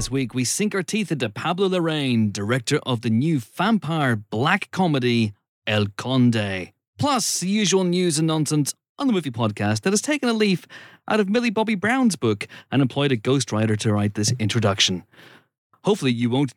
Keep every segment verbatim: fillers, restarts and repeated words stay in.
this week, we sink our teeth into Pablo Larraín, director of the new vampire black comedy El Conde. Plus, the usual news and nonsense on the movie podcast that has taken a leaf out of Millie Bobby Brown's book and employed a ghostwriter to write this introduction. Hopefully you won't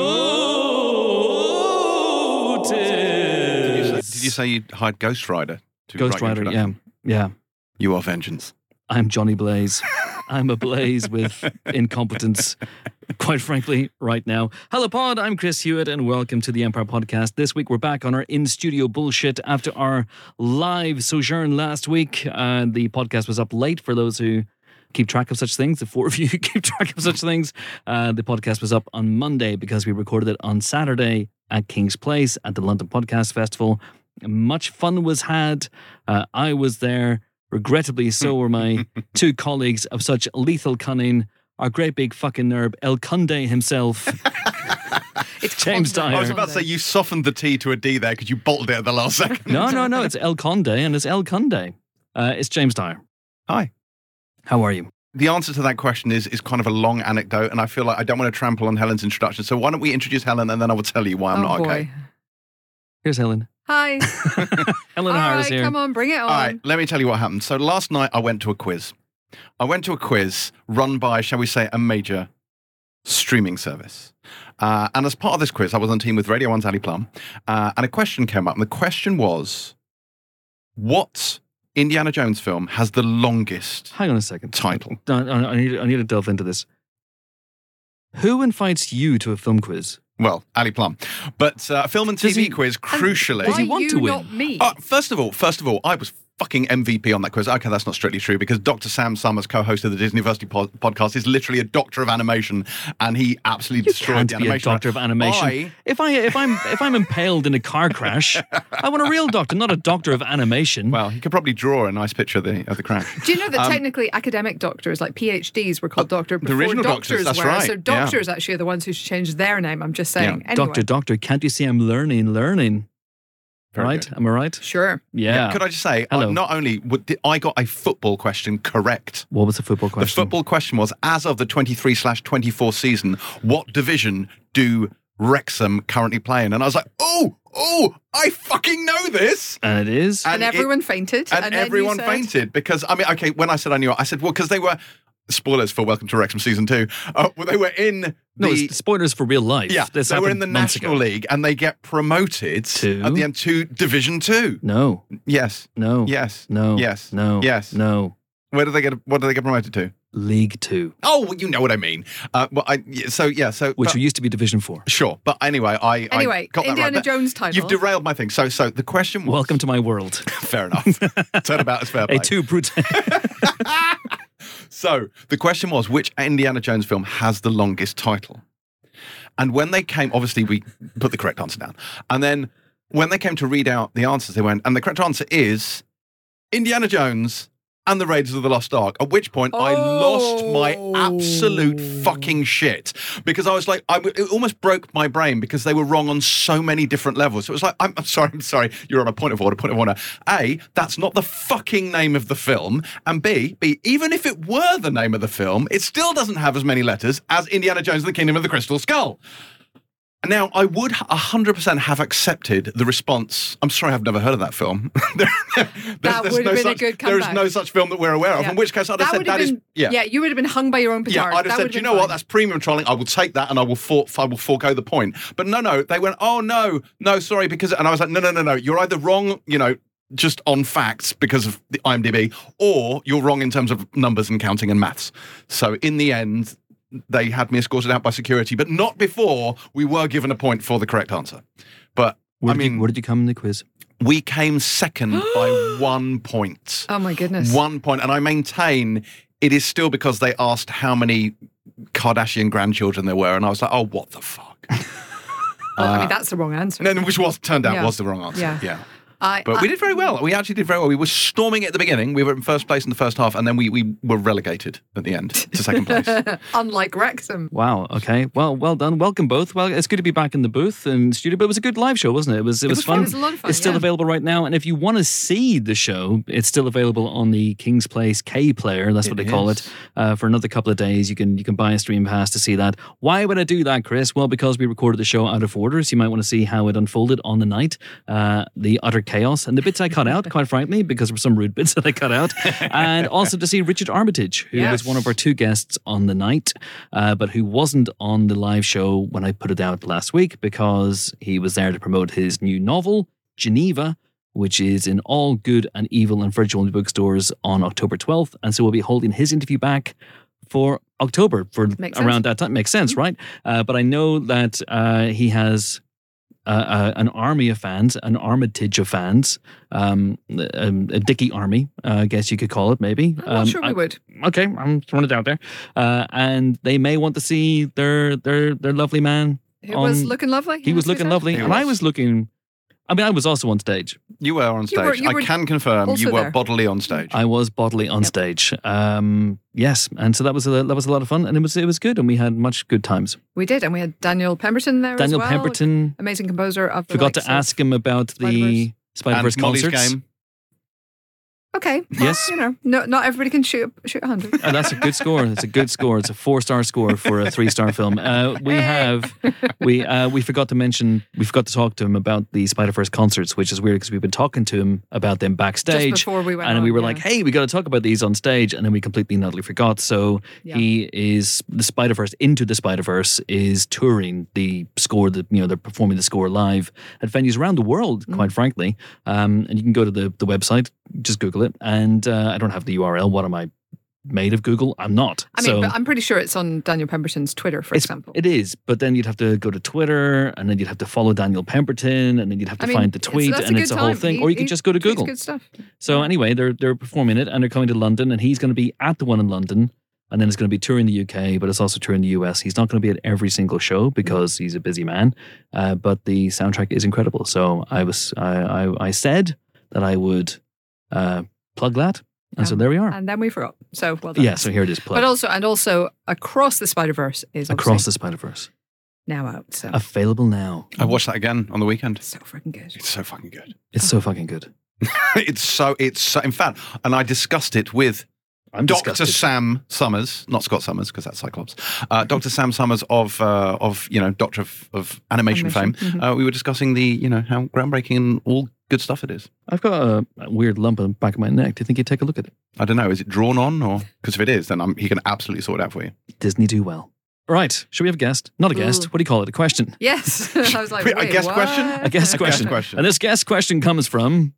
notice. Did you say, did you, say you hired Ghostwriter to Ghost write your Rider, yeah. introduction? Yeah. You are vengeance. I'm Johnny Blaze. I'm ablaze with incompetence, quite frankly, right now. Hello, pod. I'm Chris Hewitt, and welcome to the Empire Podcast. This week, we're back on our in-studio bullshit after our live sojourn last week. Uh, the podcast was up late for those who keep track of such things. The four of you keep track of such things. Uh, the podcast was up on Monday because we recorded it on Saturday at King's Place at the London Podcast Festival. Much fun was had. Uh, I was there. Regrettably, so were my two colleagues of such lethal cunning, our great big fucking nerd, El Conde himself. It's James Dyer. I was about to say, you softened the T to a D there because you bottled it at the last second. No, no, no, it's El Conde and it's El Conde. Uh, it's James Dyer. Hi. How are you? The answer to that question is is kind of a long anecdote, and I feel like I don't want to trample on Helen's introduction. So why don't we introduce Helen, and then I will tell you why I'm oh, not boy. okay. Here's Helen. Hi. Helen All Harris right, here. come on, bring it on. All right, let me tell you what happened. So last night I went to a quiz. I went to a quiz run by, shall we say, a major streaming service. Uh, and as part of this quiz, I was on team with Radio one's Ali Plum, uh, and a question came up. And the question was, what Indiana Jones film has the longest Hang on a second. title? I, I, I, need, I need to delve into this. Who invites you to a film quiz? Well, Ali Plum. But uh, film and T V Does he- quiz, crucially. Does he Why want you, to win? not me? Uh, first of all, first of all, I was fucking M V P on that quiz. Okay, that's not strictly true because Doctor Sam Summers, co-host of the Disneyversity po- podcast, is literally a doctor of animation, and he absolutely You destroyed can't the be a animation. doctor of animation. I, If I if I'm if I'm impaled in a car crash, I want a real doctor, not a doctor of animation. well, he could probably draw a nice picture of the of the crash. Do you know that um, technically academic doctors, like PhDs, were called doctor the before original doctors, doctors, that's were? right, So yeah. doctors actually are the ones who should change their name. I'm just saying. Yeah. Anyway. Doctor, doctor, can't you see I'm learning, learning? Very right? good. Am I right? Sure. Yeah. Could I just say, Hello. uh, not only would, did I got a football question correct. What was the football question? The football question was, as of the twenty-three slash twenty-four season, what division do Wrexham currently play in? And I was like, oh, oh, I fucking know this. And it is. And, And it- everyone fainted. And, And, then you everyone said- fainted because, I mean, okay, when I said I knew it, I said, well, because they were, spoilers for Welcome to Wrexham season two, uh, well, they were in no, the... it's spoilers for real life. Yeah, This they were in happened the months National ago. League and they get promoted To? at the end to Division Two. No, Yes, no, yes, no, yes, no, yes. no. Where do they get? What do they get promoted to? League Two, Oh, well, you know what I mean. Uh, well, I, yeah, so yeah, so which but- used to be Division Four. sure, but anyway, I I Anyway, got that Indiana right. But Jones title. You've derailed my thing. So so the question was Welcome to my world. fair enough. Turnabout is fair play. A two brute. So the question was, which Indiana Jones film has the longest title? And when they came, obviously we put the correct answer down. And then when they came to read out the answers, they went, and the correct answer is Indiana Jones and the Raiders of the Lost Ark. At which point I lost my absolute fucking shit because I was like, I, it almost broke my brain because they were wrong on so many different levels. So it was like, I'm, I'm sorry, I'm sorry, you're on a point of order, point of order. A, that's not the fucking name of the film. And B, B, even if it were the name of the film, it still doesn't have as many letters as Indiana Jones and the Kingdom of the Crystal Skull. Now, I would one hundred percent have accepted the response, I'm sorry, I've never heard of that film. There- there's- That there's would no have been a such- good There is comeback. no such film that we're aware of, Yeah. in which case I'd have that said would that have is, been, yeah. yeah, you would have been hung by your own Yeah, petard. I'd have That said, would do you have know been what, fine. that's premium trolling, I will take that and I will, for, I will forego the point. But no, no, they went, oh, no, no, sorry, because, and I was like, no, no, no, no, you're either wrong, you know, just on facts because of the IMDb, or you're wrong in terms of numbers and counting and maths. So in the end, they had me escorted out by security, but not before we were given a point for the correct answer. But Where I did mean, you, where did you come in the quiz? we came second by one point. Oh my goodness. One point. And I maintain it is still because they asked how many Kardashian grandchildren there were. And I was like, oh, what the fuck? Well, I mean, that's the wrong answer. No, no, which was turned out Yeah. was the wrong answer. Yeah. yeah. I, But I, we did very well. We actually did very well. We were storming at the beginning. We were in first place in the first half, and then we, we were relegated at the end to second place. unlike Wrexham. Wow. Okay. Well, well done. Welcome both. Well, it's good to be back in the booth and studio. But it was a good live show, wasn't it? It was. It, It was, was fun. fun. It was a lot of fun, It's still yeah. available right now. And if you want to see the show, it's still available on the King's Place K Player. That's what It they call is. it. Uh, for another couple of days, you can you can buy a stream pass to see that. Why would I do that, Chris? Well, because we recorded the show out of order, so you might want to see how it unfolded on the night. Uh, the utter chaos and the bits I cut out, quite frankly, because there were some rude bits that I cut out, and also to see Richard Armitage, who Yes. was one of our two guests on the night, uh, but who wasn't on the live show when I put it out last week because he was there to promote his new novel, Geneva, which is in all good and evil and virtual bookstores on October twelfth. And so we'll be holding his interview back for October, for Makes around sense. that time. Makes sense, right? Uh, but I know that uh, he has uh, uh, an army of fans, an Armitage of fans, um, a, a Dickie army, uh, I guess you could call it, maybe. I'm not Um, sure we I- would. Okay, I'm throwing it out there. Uh, and they may want to see their their their lovely man. He was on- looking lovely. He was as we looking said. lovely, He and I was. was looking. I mean, I was also on stage. You were on stage. You were- you were I can confirm also you were there. bodily on stage. I was bodily on Yep. stage. Um, yes, and so that was a, that was a lot of fun, and it was it was good, and we had much good times. We did, and we had Daniel Pemberton there Daniel as well. Pemberton. Amazing composer of the Forgot likes to of- ask him about the Spider-Verse. Spider-Verse and Molly's concerts. game. Okay. well, Yes. You know, no, not everybody can shoot shoot a hundred. And that's a good score. It's a good score. It's a four-star score for a three-star film. Uh, we have we uh, we forgot to mention we forgot to talk to him about the Spider-Verse concerts, which is weird because we've been talking to him about them backstage. Just before we went and on, we were yeah. like, "Hey, we got to talk about these on stage," and then we completely and utterly forgot. So Yeah. he is the Spider Verse Into the Spider Verse is touring the score. That you know they're performing the score live at venues around the world. Mm. Quite frankly, um, and you can go to the the website, just Google it, and uh, I don't have the U R L. What am I made of Google? I'm not. I mean, so but I'm pretty sure it's on Daniel Pemberton's Twitter, for it's- example. it is, but then you'd have to go to Twitter, and then you'd have to follow Daniel Pemberton, and then you'd have to I mean, find the it's- tweet, that's and a it's good a whole time. thing. He- or you could he just go to tweets Google. Good stuff. So anyway, they're they're performing it, and they're coming to London, and he's going to be at the one in London, and then it's going to be touring the U K, but it's also touring the U S. He's not going to be at every single show because he's a busy man, uh, but the soundtrack is incredible. So I was I I, I said that I would uh, plug that, and so Um, there we are. And then we forgot. So well done. Yeah, so here it is, plug. But also, and also, Across the Spider Verse is Across obviously the Spider Verse, now out. So available now. I watched that again on the weekend. so freaking good. It's so fucking good. It's so fucking good. it's so it's so in fact, and I discussed it with I'm Doctor disgusted. Sam Summers, not Scott Summers because that's Cyclops. Uh, Doctor Sam Summers of uh, of you know Doctor of, of animation, Animation, fame. mhm. Uh, we were discussing the you know how groundbreaking and all good stuff it is. I've got a, a weird lump on the back of my neck. Do you think you'd take a look at it? I don't know, is it drawn on or because if it is, then I'm, he can absolutely sort it out for you. Disney do well. Right, should we have a guest? Not a guest. Ooh. What do you call it? A question. Yes. I was like, Wait, a wait, guest what? question? A guest A question. guest question. And this guest question comes from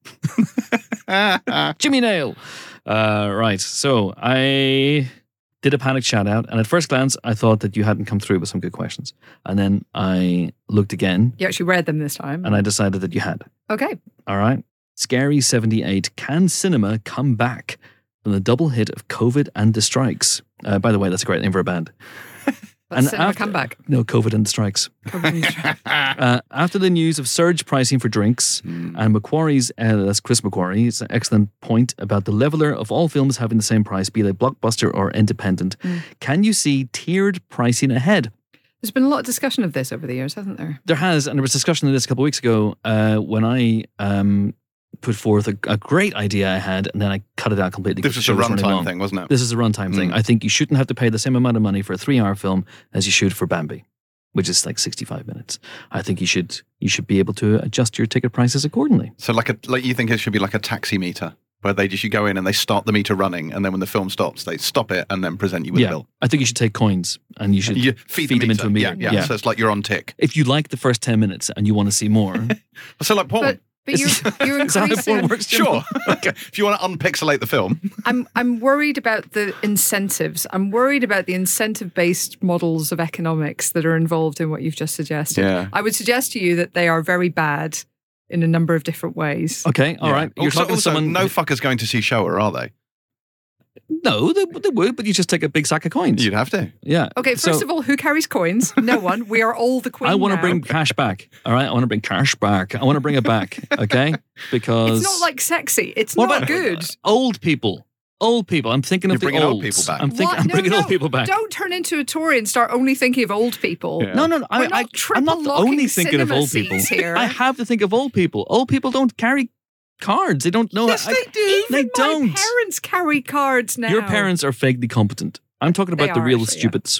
Jimmy Nail. Uh, right. So I did a panic shout out, and at first glance, I thought that you hadn't come through with some good questions. And then I looked again, You actually read them this time. and I decided that you had. okay. All right. Scary seventy-eight. Can cinema come back from the double hit of COVID and the strikes? Uh, by the way, that's a great name for a band. That's And cinema after- comeback. No, COVID and the strikes. Uh, after the news of surge pricing for drinks and Macquarie's, uh, that's Chris Macquarie's excellent point about the leveler of all films having the same price, be they blockbuster or independent, can you see tiered pricing ahead? There's been a lot of discussion of this over the years, hasn't there? There has, and there was discussion of this a couple of weeks ago uh, when I um, put forth a, a great idea I had, and then I cut it out completely. This because was the a show running runtime long. thing, wasn't it? This is a runtime thing. Mm. I think you shouldn't have to pay the same amount of money for a three-hour film as you should for Bambi, which is like sixty-five minutes. I think you should you should be able to adjust your ticket prices accordingly. So like a like you think it should be like a taxi meter where they just you go in and they start the meter running, and then when the film stops, they stop it and then present you with yeah, a bill. I think you should take coins and you should You feed, feed, the them into a meter. Yeah, yeah. So it's like you're on tick. If you like the first ten minutes and you want to see more, So like porn. But but you're, you're is that how porn increasing. works? Jim? Sure. Okay. If you want to unpixelate the film, I'm I'm worried about the incentives. I'm worried about the incentive based models of economics that are involved in what you've just suggested. Yeah. I would suggest to you that they are very bad in a number of different ways. Okay, all Yeah. right. You're Also, talking to also, someone. no fuckers going to see Showa, are they? No, they, they would, but you just take a big sack of coins. You'd have to. Yeah. Okay, first So of all, who carries coins? No one. We are all the queen I want to now. bring cash back. All right, I want to bring cash back. I want to bring it back. Okay, because It's not like sexy. It's What not about good. old people. Old people. I'm thinking You're of the bringing old olds. people back. I'm thinking. What? I'm No, bringing no. old people back. Don't turn into a Tory and start only thinking of old people. Yeah. No, no, no. I, We're not I, I'm triple not locking only thinking of cinema old people. seats here. I have to think of old people. Old people don't carry cards. They don't know. Yes, I- they do. Even They my don't. parents carry cards now. Your parents are vaguely competent. I'm talking They about the are, real actually, yeah. stupids.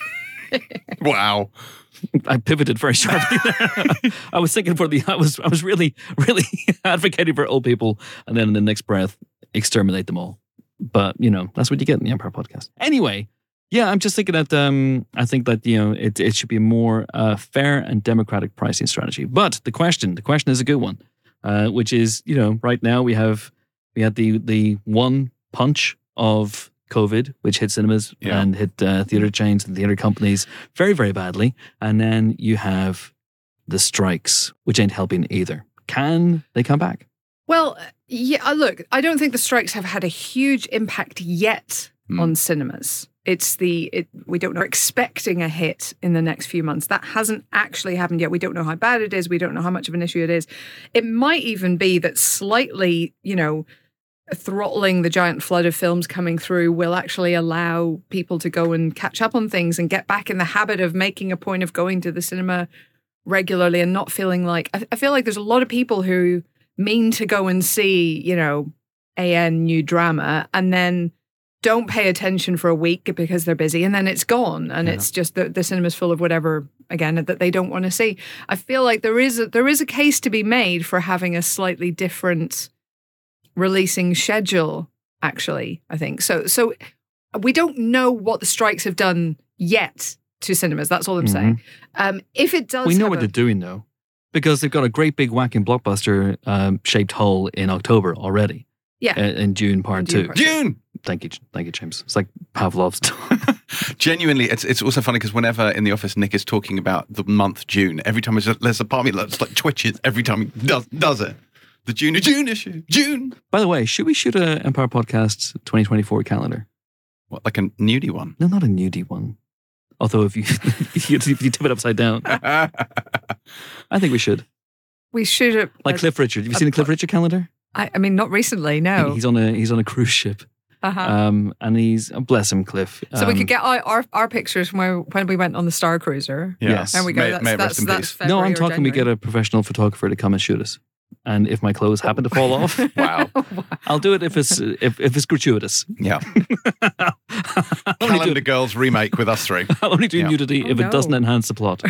Wow. I pivoted very sharply there. I was thinking for the. I was. I was really, really advocating for old people, and then in the next breath, exterminate them all. But you know, that's what you get in the Empire Podcast. Anyway, yeah, I'm just thinking that. Um, I think that you know, it it should be a more uh, fair and democratic pricing strategy. But the question, the question is a good one, uh, which is, you know, right now we have we had the the one punch of COVID, which hit cinemas Yeah. and hit uh, theater chains and theater companies very, very badly. And then you have the strikes, which ain't helping either. Can they come back? Well, yeah, uh, look, I don't think the strikes have had a huge impact yet Mm. on cinemas. It's the, it, we don't know, we're expecting a hit in the next few months. That hasn't actually happened yet. We don't know how bad it is. We don't know how much of an issue it is. It might even be that slightly, you know, throttling the giant flood of films coming through will actually allow people to go and catch up on things and get back in the habit of making a point of going to the cinema regularly and not feeling like, I, I feel like there's a lot of people who mean to go and see, you know, A N new drama and then don't pay attention for a week because they're busy and then it's gone and Yeah. it's just the, the cinema's full of whatever, again, that they don't want to see. I feel like there is a, there is a case to be made for having a slightly different releasing schedule, actually, I think. So so we don't know what the strikes have done yet to cinemas. That's all I'm Mhm. saying. Um, if it does We know have what a- they're doing though, because they've got a great big whacking blockbuster um, shaped hole in October already. Yeah. uh, in June part In June two. part two. June. Thank you, thank you, James. It's like Pavlov's. Genuinely, it's it's also funny because whenever in the office Nick is talking about the month June, every time there's a, there's a part of me that's like twitches every time he does does it. The June June issue, June. By the way, should we shoot a Empire Podcast twenty twenty-four calendar? What, like a nudie one? No, not a nudie one. Although if you if you, if you tip it upside down, I think we should. We should have... Like Cliff Richard. Have you seen a Cliff Richard calendar? I, I mean, not recently, no. He's on a he's on a cruise ship, Uh-huh. um, and he's oh, bless him, Cliff. so we Um, could get our, our, our pictures from where, when we went on the Star Cruiser. Yes. And we go, May, that's, may it that's, rest in that's peace. February No, I'm or talking. We get January. a professional photographer to come and shoot us, and if my clothes happen to fall off, Wow. I'll do it if it's if, if it's gratuitous. Yeah. I'll only do, Calendar Girls remake with us three. I'll only do Yeah. nudity Oh, if it no. doesn't enhance the plot.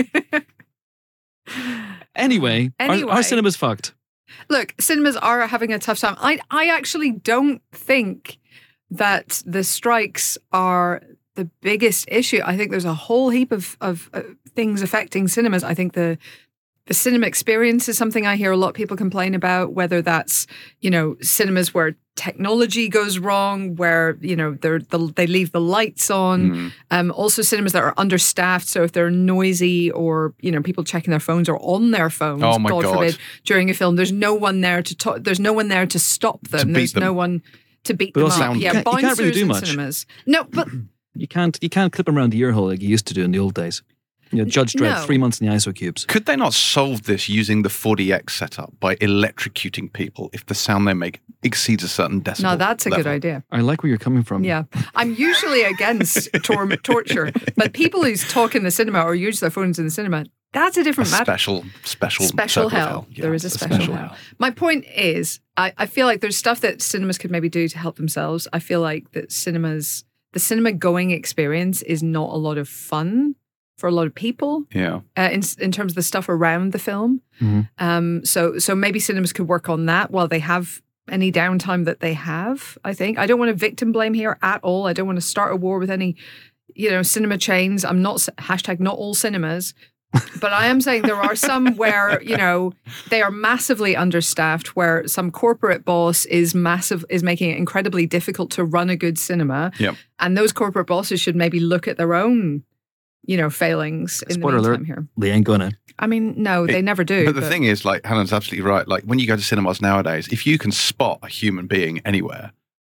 Anyway, Anyway. Our, our cinema's fucked. Look, cinemas are having a tough time. I I actually don't think that the strikes are the biggest issue. I think there's a whole heap of of uh, things affecting cinemas. I think the the cinema experience is something I hear a lot of people complain about, whether that's, you know, cinemas where technology goes wrong, where, you know, they're, the, they leave the lights on. Mm. Um, also cinemas that are understaffed. So if they're noisy or, you know, people checking their phones or on their phones, Oh my God, God. forbid, during a film, there's no one there to talk, there's no one there to stop them. beat there's them. no one to beat But them also, up. you Yeah, can't- you can't really bouncers do in much. cinemas. No, but You can't you can't clip them around the ear hole like you used to do in the old days. You know, Judge Dredd, No. three months in the I S O cubes. Could they not solve this using the four D X setup by electrocuting people if the sound they make exceeds a certain decibel? no, that's a good level? idea. I like where you're coming from. Yeah. I'm usually against tor- torture, but people who talk in the cinema or use their phones in the cinema, that's a A different matter. special, special, Special circle of hell. Yeah, There is a it's special hell. My point is, I, I feel like there's stuff that cinemas could maybe do to help themselves. I feel like that cinemas, the cinema going experience is not a lot of fun for a lot of people Yeah. uh, in in terms of the stuff around the film. Mhm. Um, so so maybe cinemas could work on that while they have any downtime that they have. I think I don't want to victim blame here at all. I don't want to start a war with any, you know, cinema chains. I'm not hashtag not all cinemas. But I am saying there are some where, you know, they are massively understaffed, where some corporate boss is massive, is making it incredibly difficult to run a good cinema. Yep. And those corporate bosses should maybe look at their own, you know, failings in Spoiler the alert. meantime here. They ain't gonna. I mean, no, they It- never do. But the thing is, like, Helen's absolutely right. Like, when you go to cinemas nowadays, if you can spot a human being anywhere,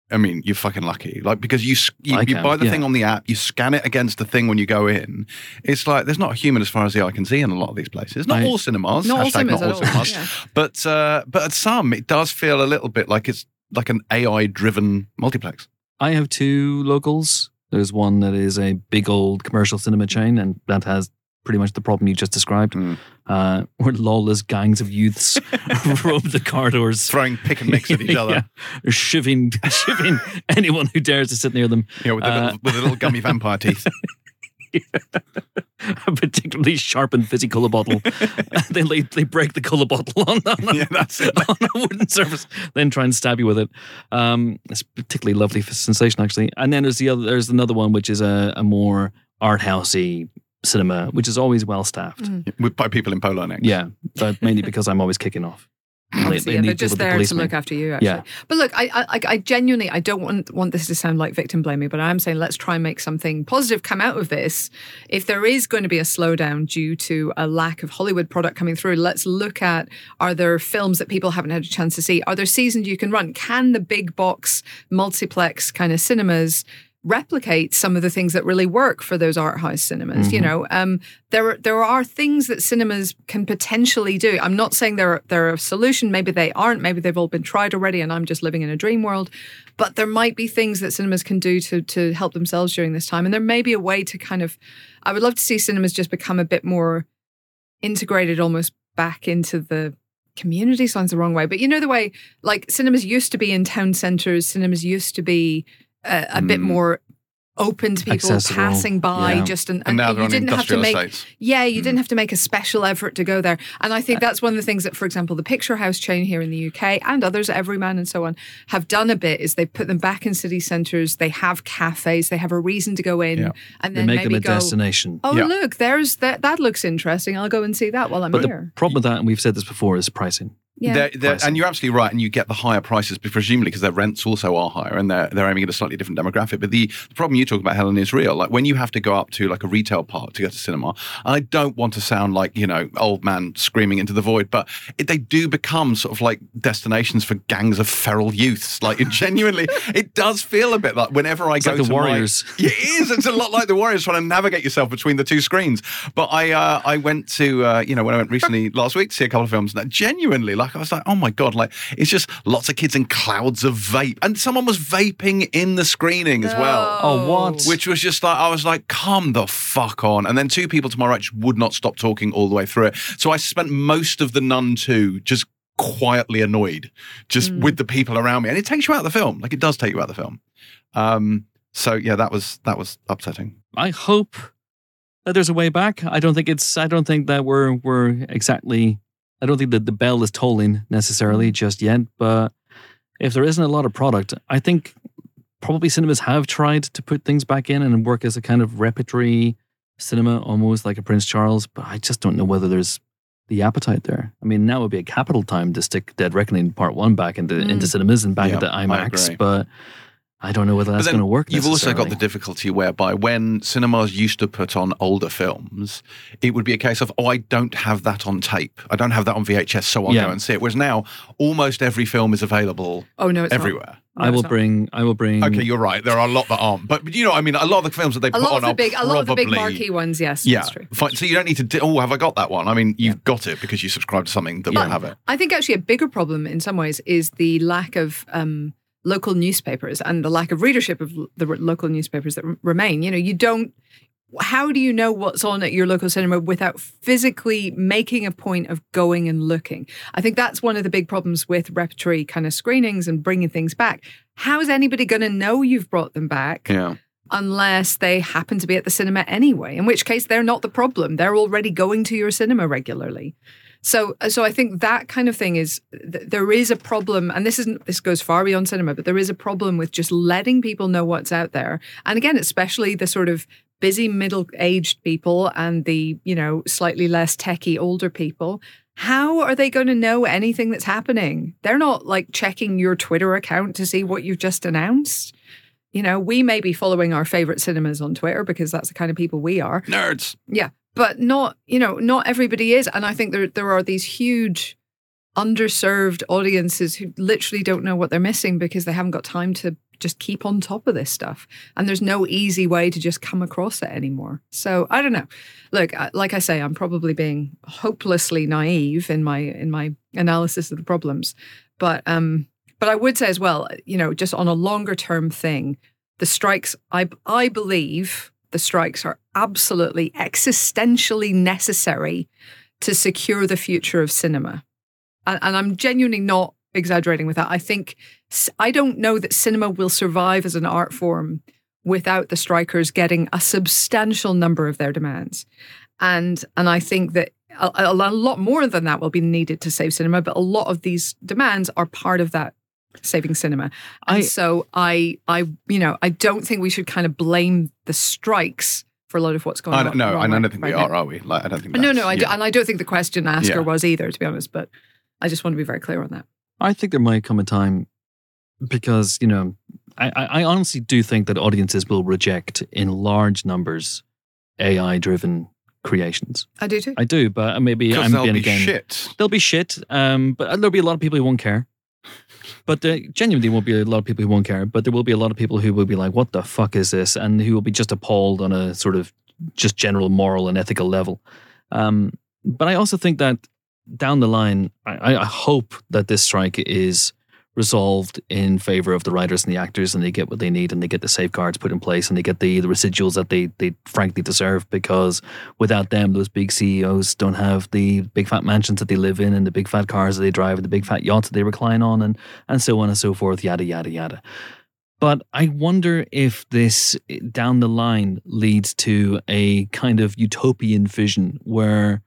I mean, you're fucking lucky. Like, because you s- you, I you can, buy the yeah. thing on the app, you scan it against the thing when you go in. It's like there's not a human as far as the eye can see in a lot of these places. Not I- all cinemas. Not all hashtag cinemas not at all all, cinemas. yeah. But uh, but at some, it does feel a little bit like it's like an A I-driven multiplex. I have two locals. There's one that is a big old commercial cinema chain, and that has pretty much the problem you just described, Mm. uh, where lawless gangs of youths roam the corridors. Throwing pick and mix at each other. Yeah. They're shivving, shivving anyone who dares to sit near them. Yeah, with the, Uh, little, with the little gummy vampire teeth. A particularly sharpened fizzy colour bottle. they, they they break the colour bottle on, on, a, Yeah, that's it. on a wooden surface, then try and stab you with it. Um, it's a particularly lovely sensation, actually. And then there's the other. There's another one which is a, a more art housey cinema, which is always well staffed. Mm. With, by people in polo necks. Yeah, but mainly because I'm always kicking off. Obviously, They yeah, need they're people just to there police to me. look after you, actually. Yeah. But look, I, I, I genuinely, I don't want, want this to sound like victim blaming, but I'm saying let's try and make something positive come out of this. If there is going to be a slowdown due to a lack of Hollywood product coming through, let's look at, are there films that people haven't had a chance to see? Are there seasons you can run? Can the big box multiplex kind of cinemas replicate some of the things that really work for those art house cinemas? Mm-hmm. You know, um, there there are things that cinemas can potentially do. I'm not saying they're they're a solution. Maybe they aren't. Maybe they've all been tried already, and I'm just living in a dream world. But there might be things that cinemas can do to to help themselves during this time, and there may be a way to kind of. I would love to see cinemas just become a bit more integrated, almost back into the. Community sounds the wrong way, but you know the way like cinemas used to be in town centres. Cinemas used to be. A, a bit Mm. more open to people Accessible, passing by, yeah. just and, And and now you they're on didn't have to industrial make estates. yeah, you Mm. didn't have to make a special effort to go there. And I think that's one of the things that, for example, the Picture House chain here in the U K and others, Everyman and so on, have done a bit. Is they put them back in city centres. They have cafes. They have a reason to go in, Yeah. and They then make maybe them a go. destination. Oh Yeah. look, there's that. That looks interesting. I'll go and see that while I'm But the here. problem with that, and we've said this before, is pricing. Yeah. They're, they're, Pricing. and you're absolutely right, and you get the higher prices, presumably because their rents also are higher, and they're they're aiming at a slightly different demographic. But the, the problem you talk about, Helen, is real. Like when you have to go up to like a retail park to go to cinema. I don't want to sound like you know old man screaming into the void, but it, they do become sort of like destinations for gangs of feral youths. Like it genuinely, it does feel a bit like whenever I It's go like the to Warriors. My, yeah, it is. It's a lot like the Warriors trying to navigate yourself between the two screens. But I uh, I went to uh, you know when I went recently last week to see a couple of films, and genuinely like I was like, oh my god. Like it's just lots of kids and clouds of vape, and someone was vaping in the screening as well, Oh, what? which was just like I was like, come the fuck on. And then two people to my right just would not stop talking all the way through it. So I spent most of the Nun two just quietly annoyed, just Mm. with the people around me, and it takes you out of the film. Like it does take you out of the film. Um, so yeah, that was that was upsetting. I hope that there's a way back. I don't think it's. I don't think that we're we're exactly. I don't think that the bell is tolling necessarily just yet. But if there isn't a lot of product, I think probably cinemas have tried to put things back in and work as a kind of repertory cinema, almost like a Prince Charles. But I just don't know whether there's the appetite there. I mean, now would be a capital time to stick Dead Reckoning Part One back into Mm. into cinemas and back Yeah, into I IMAX, agree. but. I don't know whether that's But going then to work. You've also got necessarily. the difficulty whereby when cinemas used to put on older films, it would be a case of, oh, I don't have that on tape. I don't have that on V H S, so I'll Yeah. go and see it. Whereas now, almost every film is available Oh no, it's not. everywhere. No, I will it's not. bring. I will bring. Okay, you're right. There are a lot that aren't. But, but you know, I mean, a lot of the films that they A put lot on of the are big, a lot of the big probably- marquee ones. Yes, Yeah, that's true. fine. So you don't need to. Do, oh, have I got that one? I mean, you've got it because you subscribe to something that will But- have it. I think actually a bigger problem in some ways is the lack of um, local newspapers and the lack of readership of l- the r- local newspapers that r- remain. You know, you don't. How do you know what's on at your local cinema without physically making a point of going and looking? I think that's one of the big problems with repertory kind of screenings and bringing things back. How is anybody going to know you've brought them back? Yeah. Unless they happen to be at the cinema anyway, in which case they're not the problem. They're already going to your cinema regularly. So, so I think that kind of thing is th- there is a problem, and this isn't this goes far beyond cinema, but there is a problem with just letting people know what's out there. And again, especially the sort of busy middle-aged people and the you know slightly less techie older people. How are they going to know anything that's happening? They're not like checking your Twitter account to see what you've just announced. You know, we may be following our favorite cinemas on Twitter because that's the kind of people we are. Nerds. Yeah, but not, you know, not everybody is. And I think there there are these huge underserved audiences who literally don't know what they're missing because they haven't got time to just keep on top of this stuff. And there's no easy way to just come across it anymore. So I don't know. Look, like I say, I'm probably being hopelessly naive in my in my analysis of the problems. But um, but I would say as well, you know, just on a longer term thing, the strikes, I I believe the strikes are absolutely existentially necessary to secure the future of cinema. And, and I'm genuinely not exaggerating with that. I think, I don't know that cinema will survive as an art form without the strikers getting a substantial number of their demands. And and I think that a, a lot more than that will be needed to save cinema, but a lot of these demands are part of that saving cinema. And I, so I, I, you know, I don't think we should kind of blame the strikes for a lot of what's going I on. don't, no, I right, don't think right we now. are, are we? Like, I don't think. No, no, I yeah. do, and I don't think the question asker Yeah. was either, to be honest. But I just want to be very clear on that. I think there might come a time because, you know, I, I honestly do think that audiences will reject in large numbers A I-driven creations. I do too. I do, but maybe 'Cause I'm they'll being be again. shit. They'll be shit, um, but there'll be a lot of people who won't care. But there genuinely won't be a lot of people who won't care, but there will be a lot of people who will be like, what the fuck is this? And who will be just appalled on a sort of just general moral and ethical level. Um, but I also think that down the line, I, I hope that this strike is resolved in favor of the writers and the actors, and they get what they need, and they get the safeguards put in place, and they get the, the residuals that they, they frankly deserve, because without them, those big C E Os don't have the big fat mansions that they live in, and the big fat cars that they drive, and the big fat yachts that they recline on, and, and so on and so forth, yada, yada, yada. But I wonder if this, down the line, leads to a kind of utopian vision where,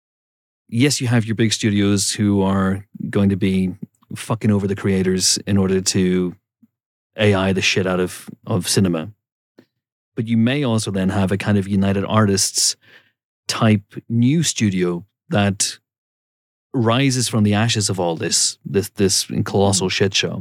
yes, you have your big studios who are going to be fucking over the creators in order to A I the shit out of, of cinema. But you may also then have a kind of United Artists type new studio that rises from the ashes of all this, this, this colossal shit show.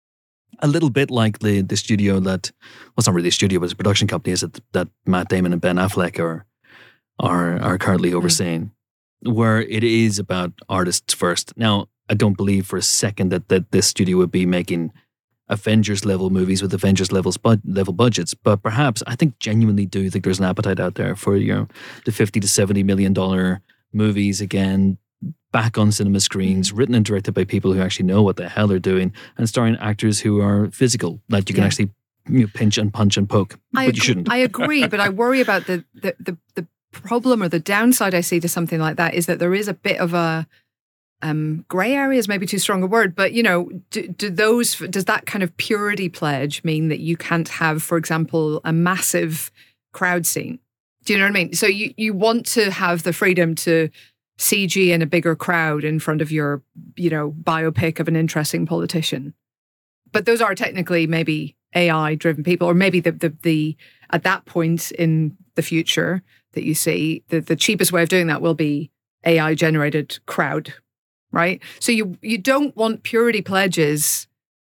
A little bit like the, the studio that, well, it's not really a studio, but it's a production company is that, that Matt Damon and Ben Affleck are, are, are currently overseeing, mm. where it is about artists first. Now, I don't believe for a second that, that this studio would be making Avengers level movies with Avengers levels bu- level budgets, but perhaps I think genuinely do think there's an appetite out there for, you know, the fifty to seventy million dollar movies again, back on cinema screens, written and directed by people who actually know what the hell they're doing, and starring actors who are physical, that you can Yeah. actually, you know, pinch and punch and poke, I but agree, you shouldn't. I agree, but I worry about the, the the the problem or the downside I see to something like that is that there is a bit of a um, grey area is maybe too strong a word, but you know, do, do those does that kind of purity pledge mean that you can't have, for example, a massive crowd scene? Do you know what I mean? So you you want to have the freedom to C G in a bigger crowd in front of your, you know, biopic of an interesting politician, but those are technically maybe A I driven people, or maybe the the the at that point in the future that you see, the the cheapest way of doing that will be A I generated crowd. Right, so you you don't want purity pledges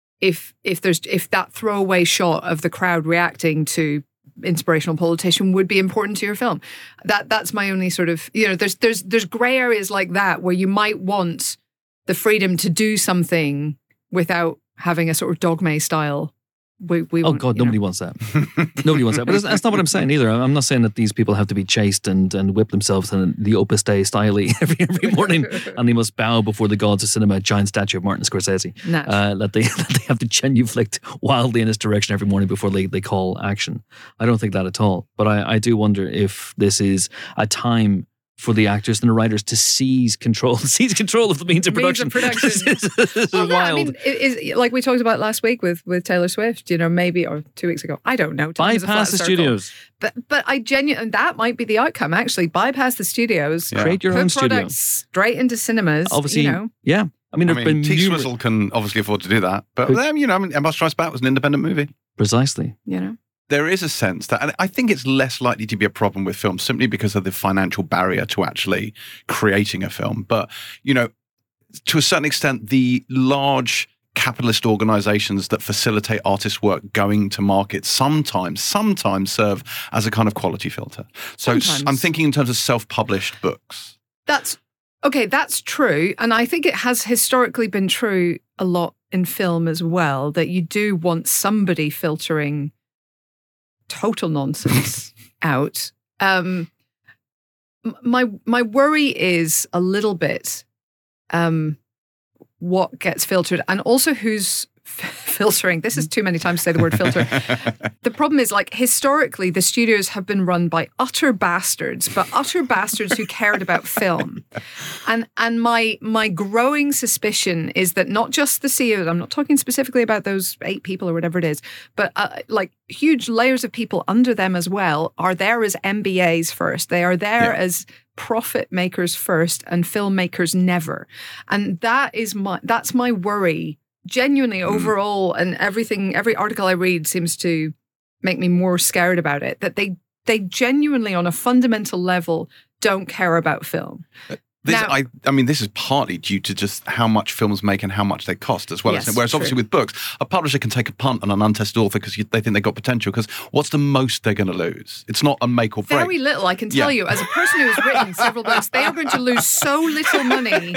if if there's if that throwaway shot of the crowd reacting to inspirational politician would be important to your film. That that's my only sort of, you know, there's there's there's grey areas like that where you might want the freedom to do something without having a sort of dogma style. We, we oh want, God, you know. nobody wants that. Nobody wants that. But that's, that's not what I'm saying either. I'm not saying that these people have to be chased and, and whip themselves in the Opus Dei style every every morning, and they must bow before the gods of cinema, a giant statue of Martin Scorsese. No. Uh, that they that they have to genuflect wildly in his direction every morning before they, they call action. I don't think that at all. But I, I do wonder if this is a time for the actors and the writers to seize control, seize control of the means of Means production. of production. this is, this is Well, no, wild. I mean, it is like we talked about last week with with Taylor Swift. You know, maybe or two weeks ago. I don't know. Time is a Bypass flat the circle. studios. But but I genuinely that might be the outcome. Actually, bypass the studios. Yeah. Create your Put own studio. products straight into cinemas. Obviously, you know. yeah. I mean, I there's mean, been T. numerous- Swizzle can obviously afford to do that, but Who- then, you know, I mean, Empire Strikes Back was an independent movie. Precisely. You know. There is a sense that, and I think it's less likely to be a problem with films simply because of the financial barrier to actually creating a film. But, you know, to a certain extent, the large capitalist organizations that facilitate artists' work going to market sometimes, sometimes serve as a kind of quality filter. So Sometimes. I'm thinking in terms of self-published books. That's okay. That's true, and I think it has historically been true a lot in film as well that you do want somebody filtering total nonsense out. Um, my my worry is a little bit um, what gets filtered, and also who's filtering. This is too many times to say the word filter. The problem is, like, historically, the studios have been run by utter bastards, but utter bastards who cared about film. And and my my growing suspicion is that not just the C E Os, I'm not talking specifically about those eight people or whatever it is, but uh, like huge layers of people under them as well are there as M B As first. They are there Yeah. as profit makers first and filmmakers never. And that is my that's my worry. Genuinely, overall, and everything, every article I read seems to make me more scared about it, that they they genuinely, on a fundamental level, don't care about film. This, Now- I, I mean, this is partly due to just how much films make and how much they cost as well. Yes, Whereas true. obviously with books, a publisher can take a punt on an untested author because they think they've got potential. Because what's the most they're going to lose? It's not a make or break. Very little, I can tell Yeah. you, as a person who has written several books, they are going to lose so little money.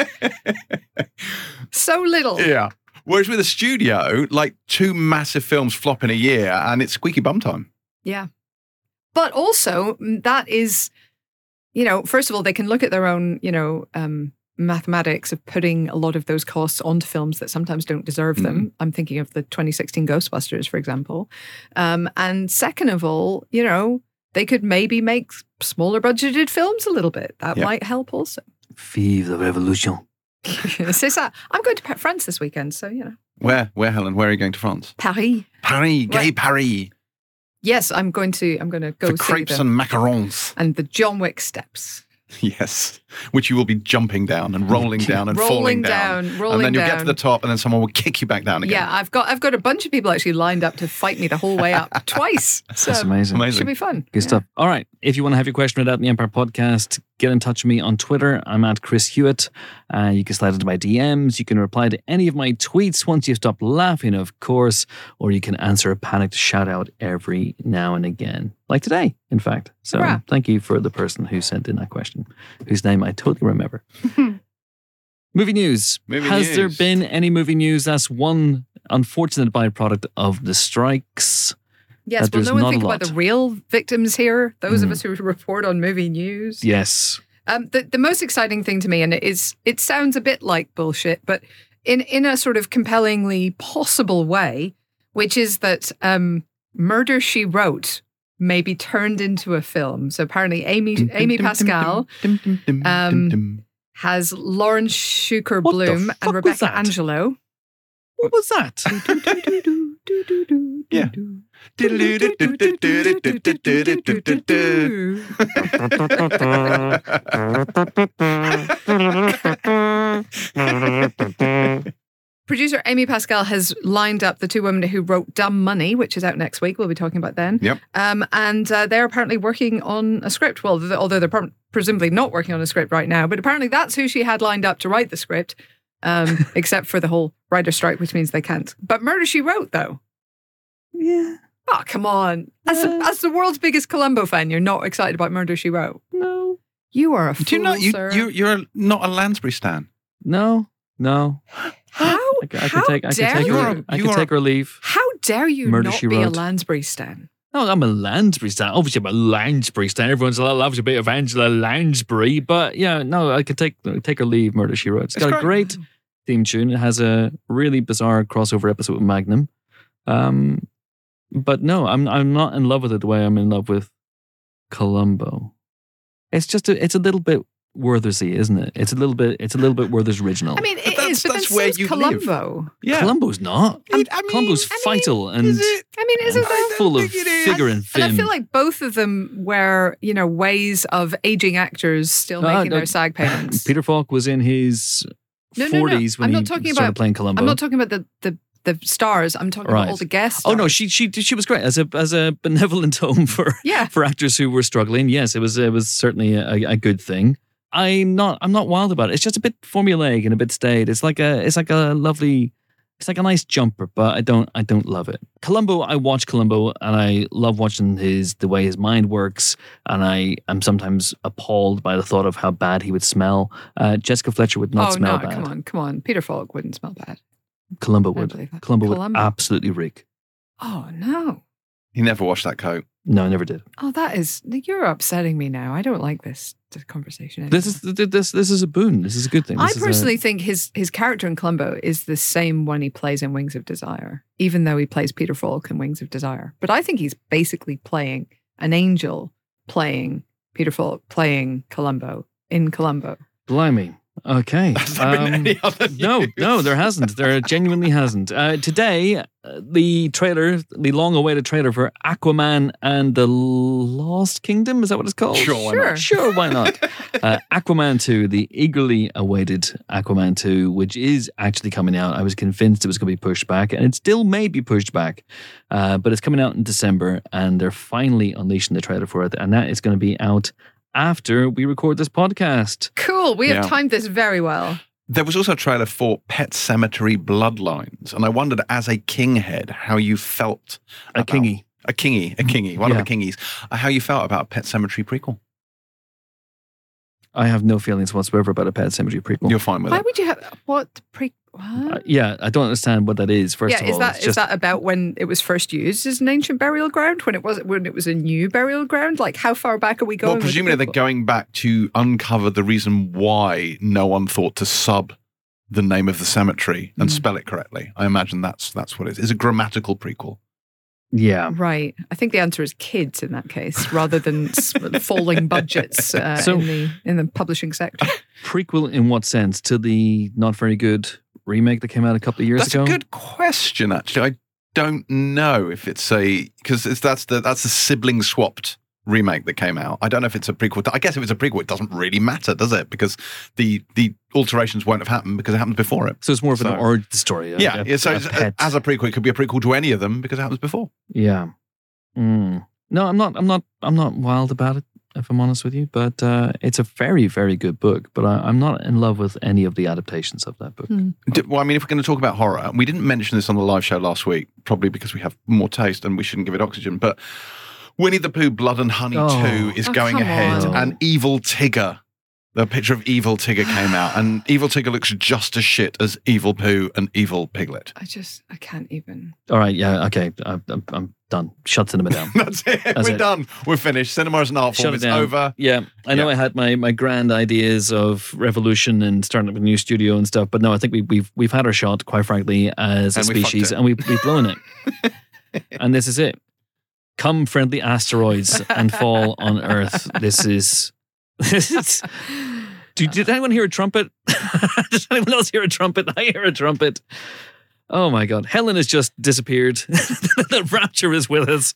So little. Yeah. Whereas with a studio, like two massive films flop in a year and it's squeaky bum time. Yeah. But also, mm, that is, you know, first of all, they can look at their own, you know, um, mathematics of putting a lot of those costs onto films that sometimes don't deserve them. I'm thinking of the twenty sixteen Ghostbusters, for example. Um, and second of all, you know, they could maybe make smaller budgeted films a little bit. That Yeah. might help also. Vive the revolution. C'est ça. I'm going to Pa- France this weekend, so, you know. Where, where, Helen? Where are you going to France? Paris. Paris, gay Right. Paris. Yes, I'm going to, I'm going to go For see crepes them. and macarons. And the John Wick steps. Yes. Which you will be jumping down and rolling down and Rolling falling down. down, rolling and then you'll get to down. the top and then someone will kick you back down again. Yeah, I've got I've got a bunch of people actually lined up to fight me the whole way up twice. So That's amazing. Amazing. should be fun. Good stuff. All right. If you want to have your question read out in the Empire Podcast, get in touch with me on Twitter. I'm at Chris Hewitt. Uh, you can slide into my D Ms. You can reply to any of my tweets once you've stopped laughing, of course, or you can answer a panicked shout out every now and again, like today, in fact. So Hurrah. thank you for the person who sent in that question, whose name I totally remember. Movie news. Movie Has there news. been any movie news? That's one unfortunate byproduct of the strikes. Yes, That will there's no one not a think about lot. the real victims here? Those of Mhm. us who report on movie news. Yes. Um, the, the most exciting thing to me, and it is it sounds a bit like bullshit, but in, in a sort of compellingly possible way, which is that um, Murder, She Wrote may be turned into a film. So apparently Amy Amy Pascal um, has Lauren Schuker What the Bloom fuck and was Rebecca that? Angelo. What was that? Yeah. Producer Amy Pascal has lined up the two women who wrote Dumb Money, which is out next week. We'll be talking about then. Yep. Um, and uh, they're apparently working on a script. Well, th- although they're pro- presumably not working on a script right now, but apparently that's who she had lined up to write the script, um, except for the whole writer strike, which means they can't. But Murder, She Wrote, though. Yeah. Oh, come on. As, the, Yeah. as the world's biggest Columbo fan, you're not excited about Murder, She Wrote. No. You are a fool, Do you not? You, sir. you, you're a, not a Lansbury stan. No. No. how I, c- I how could take. I could dare take. you? Her, I You could are- take or leave. How dare you Murder, not She be a Wrote. Lansbury stan? No, I'm a Lansbury stan. Obviously, I'm a Lansbury stan. Everyone's loves a bit of Angela Lansbury, but yeah, no, I could take take or leave. Murder, She Wrote. It's It's got a great. great theme tune. It has a really bizarre crossover episode with Magnum. Um, but no, I'm I'm not in love with it the way I'm in love with Columbo. It's just a, it's a little bit Werthersy, isn't it? It's a little bit it's a little bit Werther's original. I mean, it that's- is, but that's then where so's you live. Columbo. Yeah. Columbo's not. I mean- I mean- Columbo's I mean, vital and, Is it? I mean, is and it though? full of think it is. figure and And fin. I feel like both of them were, you know, ways of aging actors still No, making no, their SAG payments. Peter Falk was in his No, no, no. forties when I'm not he talking started about- playing Columbo. I'm not talking about the, the, the stars. I'm talking Right. about all the guests. Oh no, she she she was great as a as a benevolent home for Yeah. for actors who were struggling. Yes, it was it was certainly a, a good thing. I'm not I'm not wild about it. It's just a bit formulaic and a bit staid. It's like a it's like a lovely it's like a nice jumper, but I don't I don't love it. Columbo, I watch Columbo and I love watching his the way his mind works, and I am sometimes appalled by the thought of how bad he would smell. Uh, Jessica Fletcher would not oh smell no, bad. come on, come on. Peter Falk wouldn't smell bad. Columbo I would. believe that. Columbo would Columbo. absolutely reek. Oh no. He never washed that coat. No, I never did. Oh, that is. You're upsetting me now. I don't like this, this conversation. Anymore. This is this this is a boon. This is a good thing. I This is a- personally think his his character in Columbo is the same one he plays in Wings of Desire, even though he plays Peter Falk in Wings of Desire. But I think he's basically playing an angel, playing Peter Falk, playing Columbo in Columbo. Blimey. Okay. Has there been Um, any other no, news? no, there hasn't. There genuinely hasn't. Uh, today, uh, the trailer, the long-awaited trailer for Aquaman and the Lost Kingdom, is that what it's called? Sure, why Sure. not? Sure, why not? uh, Aquaman two, the eagerly awaited Aquaman two, which is actually coming out. I was convinced it was going to be pushed back, and it still may be pushed back, uh, but it's coming out in December, and they're finally unleashing the trailer for it, and that is going to be out after we record this podcast. Cool. We have Yeah. timed this very well. There was also a trailer for Pet Cemetery Bloodlines, and I wondered, as a king head, how you felt A about- kingy. a kingy, a kingy, one Yeah. of the kingies, uh, how you felt about Pet Cemetery prequel. I have no feelings whatsoever about a Pet Cemetery prequel. You're fine with Why it. would you have what pre? What? Uh, yeah, I don't understand what that is. First yeah, of is all, that it's is just that about when it was first used as an ancient burial ground? When it was when it was a new burial ground? Like how far back are we going? Well, with the presumably they're prequel? going back to uncover the reason why no one thought to sub the name of the cemetery and Mm. spell it correctly. I imagine that's that's what it is. It's a grammatical prequel. yeah. Right. I think the answer is kids in that case, rather than s- falling budgets uh, So- in the in the publishing sector. Prequel in what sense? To the not very good remake that came out a couple of years That's ago? a good question, actually. I don't know if it's a because it's that's the that's the sibling swapped remake that came out. I don't know if it's a prequel. I guess if it's a prequel, it doesn't really matter, does it? Because the the alterations won't have happened because it happened before it. So it's more of So- an origin story. a- Yeah, a- yeah. So a it's, pet. as a prequel, it could be a prequel to any of them because it happens before. Yeah. Mm. No, I'm not. I'm not. I'm not wild about it. If I'm honest with you, but uh, it's a very, very good book. But I, I'm not in love with any of the adaptations of that book. Hmm. D- Well, I mean, if we're going to talk about horror, and we didn't mention this on the live show last week, probably because we have more taste and we shouldn't give it oxygen. But Winnie the Pooh, Blood and Honey Oh. two is Oh, going come ahead, on. and Evil Tigger. The picture of Evil Tigger came out, and Evil Tigger looks just as shit as Evil Pooh and Evil Piglet. I just I can't even. All right. Yeah. Okay. I'm, I'm, I'm done. Shut cinema down. That's it. That's We're it. done. We're finished. Cinema is an art Shut form. it It's down. over. Yeah, I know Yeah. I had my, my grand ideas of revolution and starting up a new studio and stuff, but no, I think we, we've we've had our shot, quite frankly, as a And we fucked species, it. and we've we've blown it. And this is it. Come, friendly asteroids, and fall on Earth. This is. This is did, did anyone hear a trumpet? Does anyone else hear a trumpet? I hear a trumpet. Oh my God. Helen has just disappeared. The rapture is with us.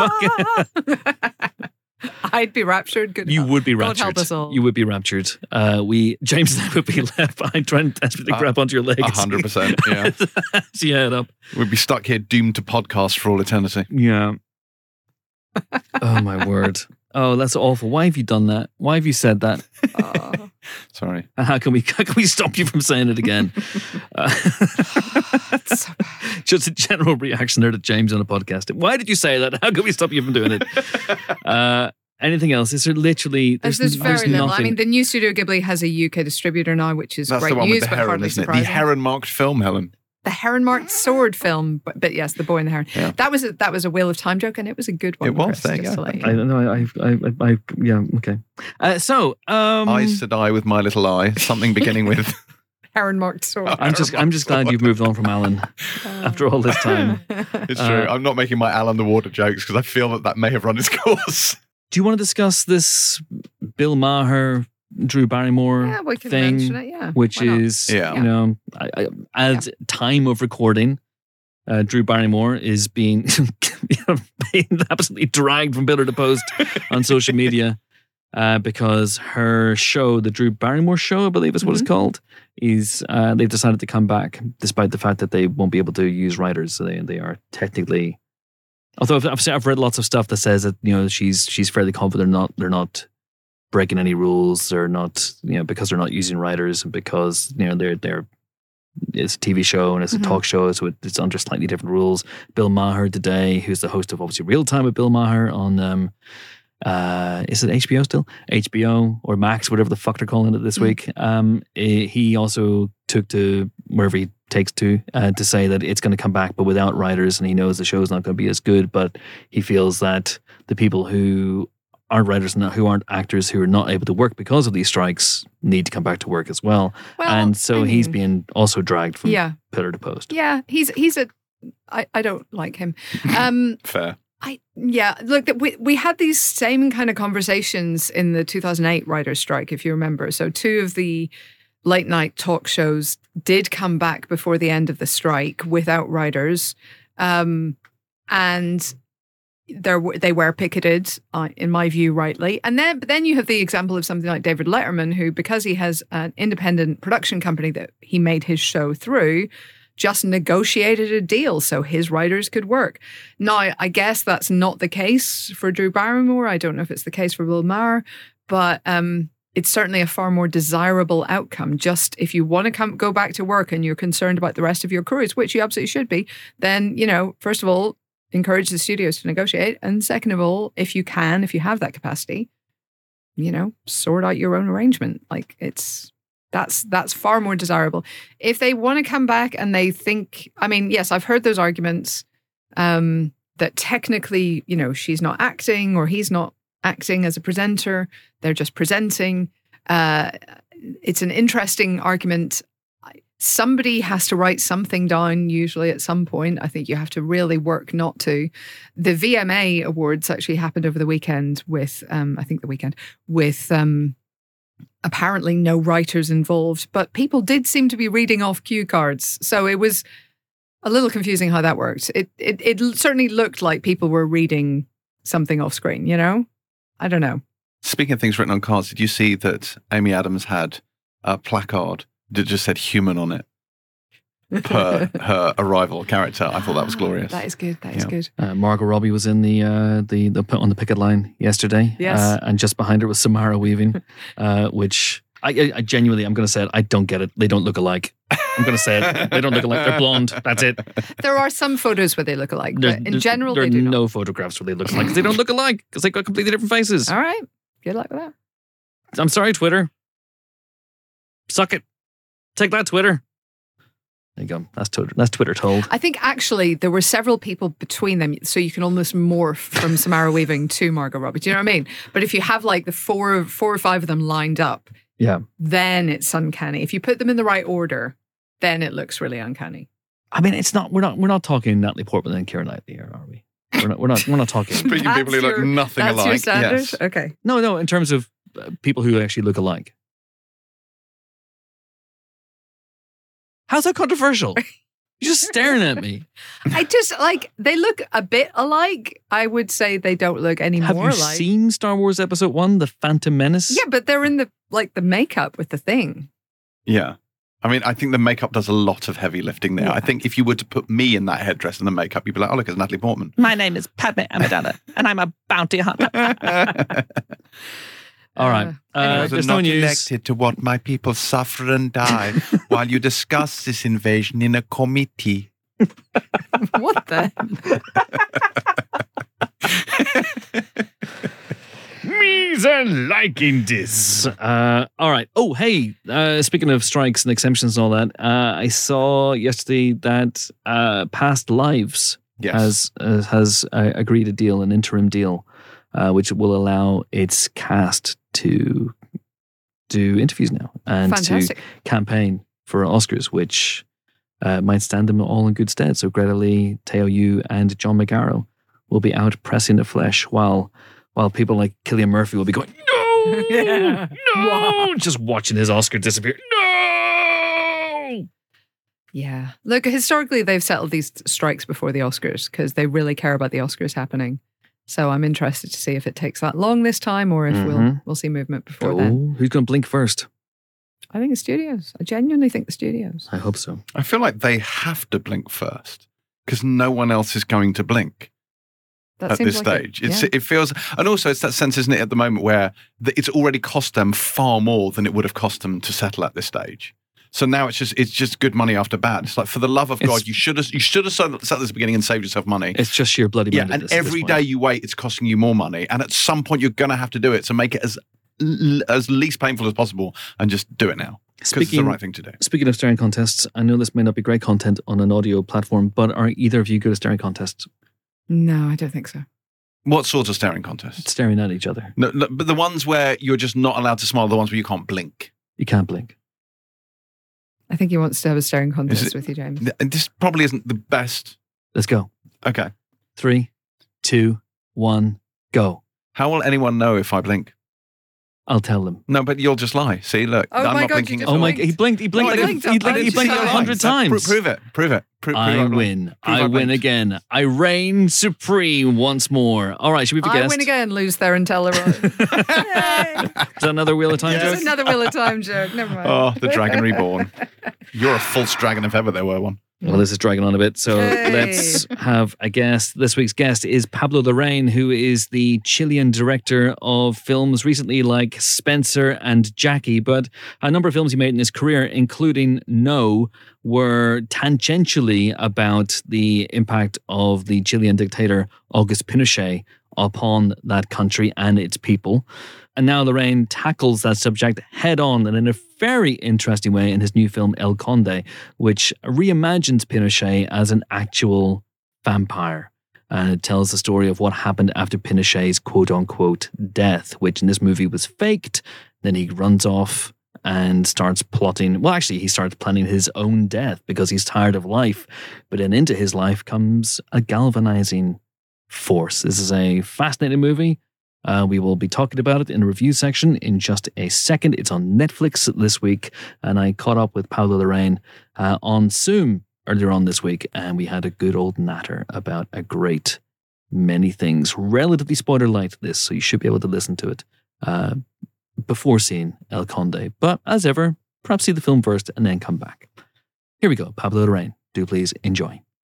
I'd be raptured. Good. You help. would be God raptured. help us all. You would be raptured. Uh, we, James and I would be left behind trying to desperately Uh, grab onto your legs. A hundred percent. Yeah, As you head up. we'd be stuck here, doomed to podcast for all eternity. Yeah. Oh my word. Oh, that's awful. Why have you done that? Why have you said that? Oh. Sorry. And how can we how can we stop you from saying it again? Uh, It's so bad. just a general reaction there to James on a podcast. Why did you say that? How can we stop you from doing it? Uh, anything else? Is there literally There's, there's, there's very there's little. nothing. I mean, the new Studio Ghibli has a U K distributor now, which is That's great the one news, with the but heron, hardly isn't it? surprising. The heron-marked film, Helen. The heron-marked sword film, but, but yes, the boy and the heron. Yeah. That was a, that was a Wheel of Time joke, and it was a good one. It was, Chris, there you just go. to let you I know. know. I, I, I, I, yeah. Okay. Uh, so, um, Eyes to die with my little eye. Something beginning with. Heron-marked sword. I'm just, I'm just glad you've moved on from Alan after all this time. It's Uh, true. I'm not making my Alan the Water jokes because I feel that that may have run its course. Do you want to discuss this Bill Maher, Drew Barrymore Yeah, we can thing, mention it. Yeah, which why not? is, Yeah. you know, I, I, at time of recording, uh, Drew Barrymore is being, you know, being absolutely dragged from pillar to post on social media uh, because her show, the Drew Barrymore Show, I believe is what Mhm. it's called, is uh, they've decided to come back despite the fact that they won't be able to use writers. So they they are technically. Although I've, I've I've read lots of stuff that says that, you know, she's she's fairly confident they're not they're not breaking any rules. They're not, you know, because they're not using writers and because, you know, they're they're it's a T V show and it's a Mhm. talk show, so it, it's under slightly different rules. Bill Maher today, who's the host of obviously Real Time with Bill Maher on um uh is it H B O still? H B O or Max, whatever the fuck they're calling it this Mm. week. Um eh, he also took to wherever he takes to, uh, to say that it's going to come back, but without writers, and he knows the show's not going to be as good, but he feels that the people who aren't writers and who aren't actors who are not able to work because of these strikes need to come back to work as well. Well, and so I he's mean, being also dragged from yeah. pillar to post. Yeah, he's he's a. I, I don't like him. Um, Fair. I yeah. Look, we we had these same kind of conversations in the two thousand eight writers' strike, if you remember. So two of the late night talk shows did come back before the end of the strike without writers, um, and there were, they were picketed, uh, in my view, rightly. And then, but then you have the example of something like David Letterman, who, because he has an independent production company that he made his show through, just negotiated a deal so his writers could work. Now, I guess that's not the case for Drew Barrymore. I don't know if it's the case for Will Maher, but um, it's certainly a far more desirable outcome. Just if you want to come go back to work and you're concerned about the rest of your crews, which you absolutely should be, then, you know, first of all, encourage the studios to negotiate. And second of all, if you can, if you have that capacity, you know, sort out your own arrangement. Like it's, that's, that's far more desirable. If they want to come back and they think, I mean, yes, I've heard those arguments um, that technically, you know, she's not acting or he's not acting as a presenter. They're just presenting. Uh, it's an interesting argument. Somebody has to write something down, usually at some point. I think you have to really work not to. The V M A Awards actually happened over the weekend with, um, I think the weekend, with um, apparently no writers involved, but people did seem to be reading off cue cards. So it was a little confusing how that worked. It, it, it certainly looked like people were reading something off screen, you know? I don't know. Speaking of things written on cards, did you see that Amy Adams had a placard that just said human on it per her arrival character? I thought that was glorious. That is good. That is Yeah. good. Uh, Margot Robbie was in the uh, the the on the picket line yesterday. Yes. Uh, and just behind her was Samara Weaving, uh, which I, I, I genuinely, I'm going to say it, I don't get it. They don't look alike. I'm going to say it. They don't look alike. They're blonde. That's it. There are some photos where they look alike, There- but in there- general, there they are do no not. photographs where they look alike because they don't look alike because they've got completely different faces. All right. Good luck with that. I'm sorry, Twitter. Suck it. Take that, Twitter. There you go. That's Twitter. That's Twitter told. I think actually there were several people between them, so you can almost morph from Samara Weaving to Margot Robbie. Do you know what I mean? But if you have like the four, four or five of them lined up, Yeah. then it's uncanny. If you put them in the right order, then it looks really uncanny. I mean, it's not. We're not. We're not talking Natalie Portman and Keira Knightley here, are we? We're not. We're not. We're not talking. Speaking of That's people who look your- nothing That's alike. your standard? Yes. Okay. No, no. In terms of uh, people who actually look alike. How's that controversial? You're just staring at me. I just like, they look a bit alike. I would say they don't look any Have more you alike. seen Star Wars Episode One: The Phantom Menace? Yeah, but they're in the like the makeup with the thing. Yeah. I mean, I think the makeup does a lot of heavy lifting there. Yeah. I think if you were to put me in that headdress and the makeup, you'd be like, oh, look, it's Natalie Portman. My name is Padme Amidala, and I'm a bounty hunter. All right. Uh, Uh, anyway. there's no news. to watch my people suffer and die while you discuss this invasion in a committee. What the? Me's are liking this. Uh, all right. Oh, hey. Uh, speaking of strikes and exemptions and all that, uh, I saw yesterday that uh, Past Lives Yes. has uh, has uh, agreed a deal, an interim deal, uh, which will allow its cast to do interviews now and Fantastic. to campaign for Oscars, which uh, might stand them all in good stead. So Greta Lee, Teo Yu, and John McGarrow will be out pressing the flesh while while people like Cillian Murphy will be going, no, Yeah. no, just watching his Oscar disappear. No. Yeah. Look, historically, they've settled these strikes before the Oscars because they really care about the Oscars happening. So I'm interested to see if it takes that long this time or if we'll Mhm. we'll see movement before then. Oh, who's going to blink first? I think the studios. I genuinely think the studios. I hope so. I feel like they have to blink first because no one else is going to blink That at seems this like stage. It, It's yeah. It feels, and also it's that sense, isn't it, at the moment where the, it's already cost them far more than it would have cost them to settle at this stage. So now it's just it's just good money after bad. It's like, for the love of It's- God, you should have you should have settled at the beginning and saved yourself money. It's just sheer bloody Yeah, mindedness and at this every point. day you wait, it's costing you more money. And at some point, you're going to have to do it. So make it as l- as least painful as possible and just do it now. Because it's the Speaking, right thing to do. speaking of staring contests, I know this may not be great content on an audio platform, but are either of you good at staring contests? No, I don't think so. What sort of staring contests? Staring at each other. No, no, but the ones where you're just not allowed to smile, the ones where you can't blink. You can't blink. I think he wants to have a staring Is contest it- with you, James. Th- This probably isn't the best. Let's go. Okay. Three, two, one, go. How will anyone know if I blink? I'll tell them. No, but you'll just lie. See, look, Oh I'm my not God, blinking you at just Oh all. my! blinked. He blinked. He blinked No, I like blinked. a, he, I blinked- he just blinked said like a I hundred blinked. Uh, pro- times. prove it. Prove it. Prove, prove I it. win. Prove I I win blinked. again. I reign supreme once more. All right, should we have a I guest? win again, lose there and tell her. Yay. Is that another Wheel of Time Yes. joke? It's another Wheel of Time joke. Never mind. Oh, the Dragon Reborn. You're a false dragon if ever there were one. Well, this is dragging on a bit, so Hey. let's have a guest. This week's guest is Pablo Larraín, who is the Chilean director of films recently like Spencer and Jackie, but a number of films he made in his career, including No, were tangentially about the impact of the Chilean dictator Auguste Pinochet upon that country and its people. And now Larraín tackles that subject head on and in a very interesting way in his new film El Conde, which reimagines Pinochet as an actual vampire. And it tells the story of what happened after Pinochet's quote-unquote death, which in this movie was faked. Then he runs off and starts plotting. Well, actually, he starts planning his own death because he's tired of life. But then into his life comes a galvanizing force. This is a fascinating movie. Uh, we will be talking about it in the review section in just a second. It's on Netflix this week, and I caught up with Pablo Larraín uh, on Zoom earlier on this week, and we had a good old natter about a great many things. Relatively spoiler light, this, so you should be able to listen to it uh, before seeing El Conde. But as ever, perhaps see the film first and then come back. Here we go, Pablo Larraín. Do please enjoy.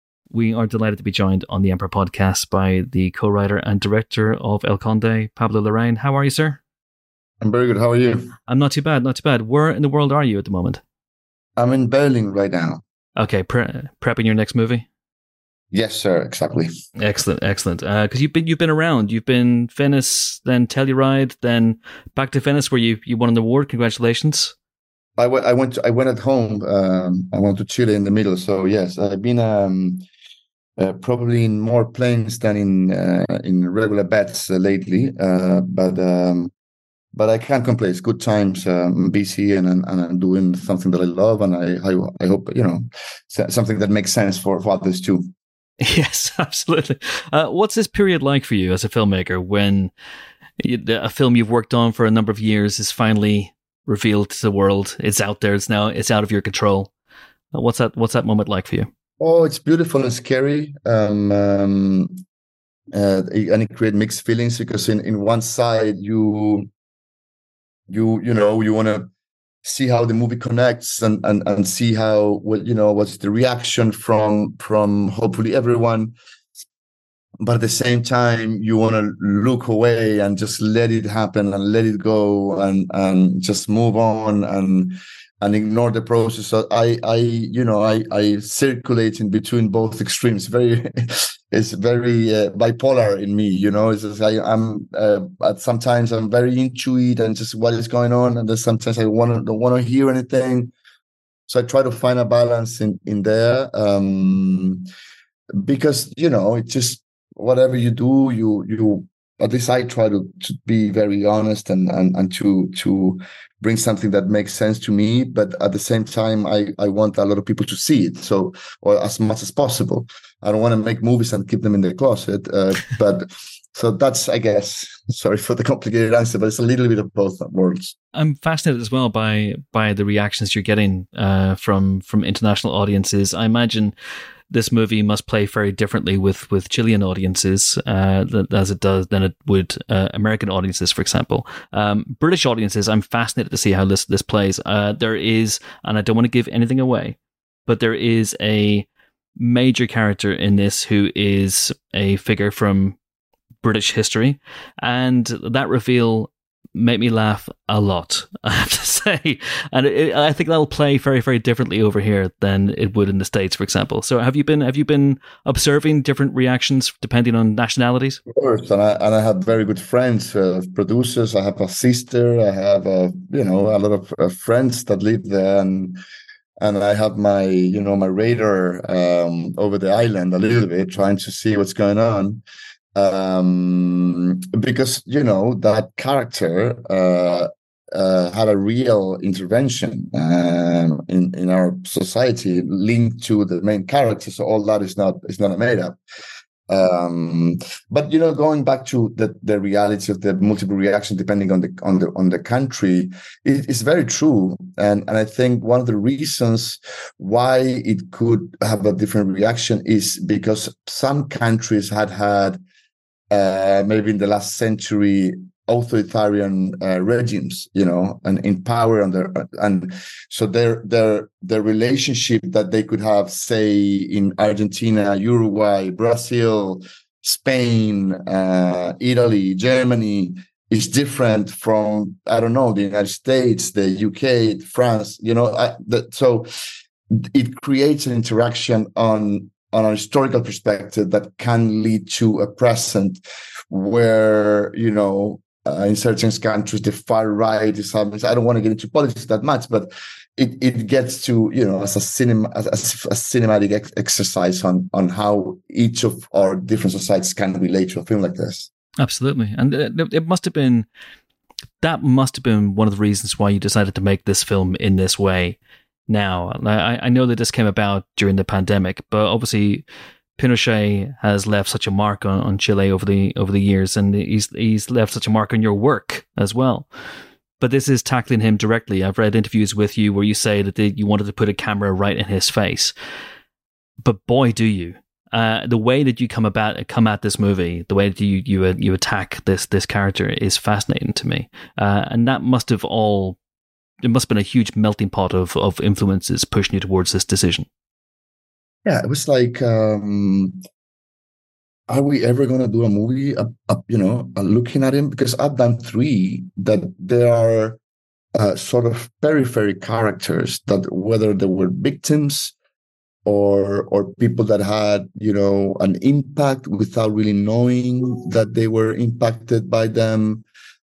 We are delighted to be joined on the Emperor podcast by the co-writer and director of El Conde, Pablo Larraín. How are you, sir? I'm very good. How are you? I'm not too bad, not too bad. Where in the world are you at the moment? I'm in Berlin right now. Okay, pre- prepping your next movie? Yes, sir. Exactly. Excellent, excellent. Because uh, you've been you've been around. You've been Venice, then Telluride, then back to Venice, where you you won an award. Congratulations. I went. I went. To, I went at home. Um, I went to Chile in the middle. So yes, I've been um, uh, probably in more planes than in uh, in regular beds uh, lately. Uh, but um, but I can't complain. It's good times. Um, busy and, and and I'm doing something that I love, and I I, I hope you know something that makes sense for, for others too. Yes, absolutely. Uh, what's this period like for you as a filmmaker when you, a film you've worked on for a number of years is finally revealed to the world? It's out there. It's now. It's out of your control. Uh, what's that? What's that moment like for you? Oh, it's beautiful and scary. Um, um, uh, and it creates mixed feelings because in, in one side you you you know you want to see how the movie connects and, and and see how well you know what's the reaction from from hopefully everyone, but at the same time you want to look away and just let it happen and let it go and and just move on and and ignore the process. So I I you know I I circulate in between both extremes. Very it's very uh, bipolar in me, you know. It's just, I, I'm uh, but sometimes I'm very into it and just what is going on, and then sometimes I want to don't want to hear anything. So I try to find a balance in in there, um, because you know it's just whatever you do, you you at least I try to, to be very honest and and and to to bring something that makes sense to me, but at the same time, I, I want a lot of people to see it, so or as much as possible. I don't want to make movies and keep them in the closet, uh, but so that's, I guess, sorry for the complicated answer, but it's a little bit of both worlds. I'm fascinated as well by by the reactions you're getting uh, from from international audiences. I imagine this movie must play very differently with, with Chilean audiences uh, as it does than it would uh, American audiences, for example. Um, British audiences, I'm fascinated to see how this this plays. Uh, there is, and I don't want to give anything away, but there is a major character in this who is a figure from British history, and that reveal made me laugh a lot, I have to say. And it, I think that'll play very, very differently over here than it would in the States, for example. So have you been have you been observing different reactions depending on nationalities? Of course, and I and I have very good friends, uh, producers. I have a sister. I have a you know a lot of uh, friends that live there, and and I have my you know my radar um, over the island a little bit, trying to see what's going on. Um, because you know that character uh, uh, had a real intervention um, in in our society linked to the main character. So all that is not is not made up. Um, but you know, going back to the the reality of the multiple reaction depending on the on the on the country, it is very true. And and I think one of the reasons why it could have a different reaction is because some countries had had Uh, maybe in the last century, authoritarian uh, regimes, you know, and in power under, and so their their their relationship that they could have, say, in Argentina, Uruguay, Brazil, Spain, uh, Italy, Germany, is different from I don't know the United States, the U K, France. You know, I, the, so it creates an interaction on. on a historical perspective that can lead to a present where, you know, uh, in certain countries, the far right is having, I don't want to get into politics that much, but it, it gets to, you know, as a cinema, as, as a cinematic ex- exercise on, on how each of our different societies can relate to a film like this. Absolutely. And it, it must have been, that must have been one of the reasons why you decided to make this film in this way. Now, I, I know that this came about during the pandemic, but obviously Pinochet has left such a mark on, on Chile over the over the years, and he's he's left such a mark on your work as well. But this is tackling him directly. I've read interviews with you where you say that they, you wanted to put a camera right in his face. But boy, do you! Uh, the way that you come about come at this movie, the way that you you you attack this this character is fascinating to me, uh, and that must have all. It must have been a huge melting pot of, of influences pushing you towards this decision. Yeah, it was like, um, are we ever going to do a movie, uh, uh, you know, uh, looking at him? Because I've done three that there are uh, sort of periphery characters that whether they were victims or or people that had, you know, an impact without really knowing that they were impacted by them.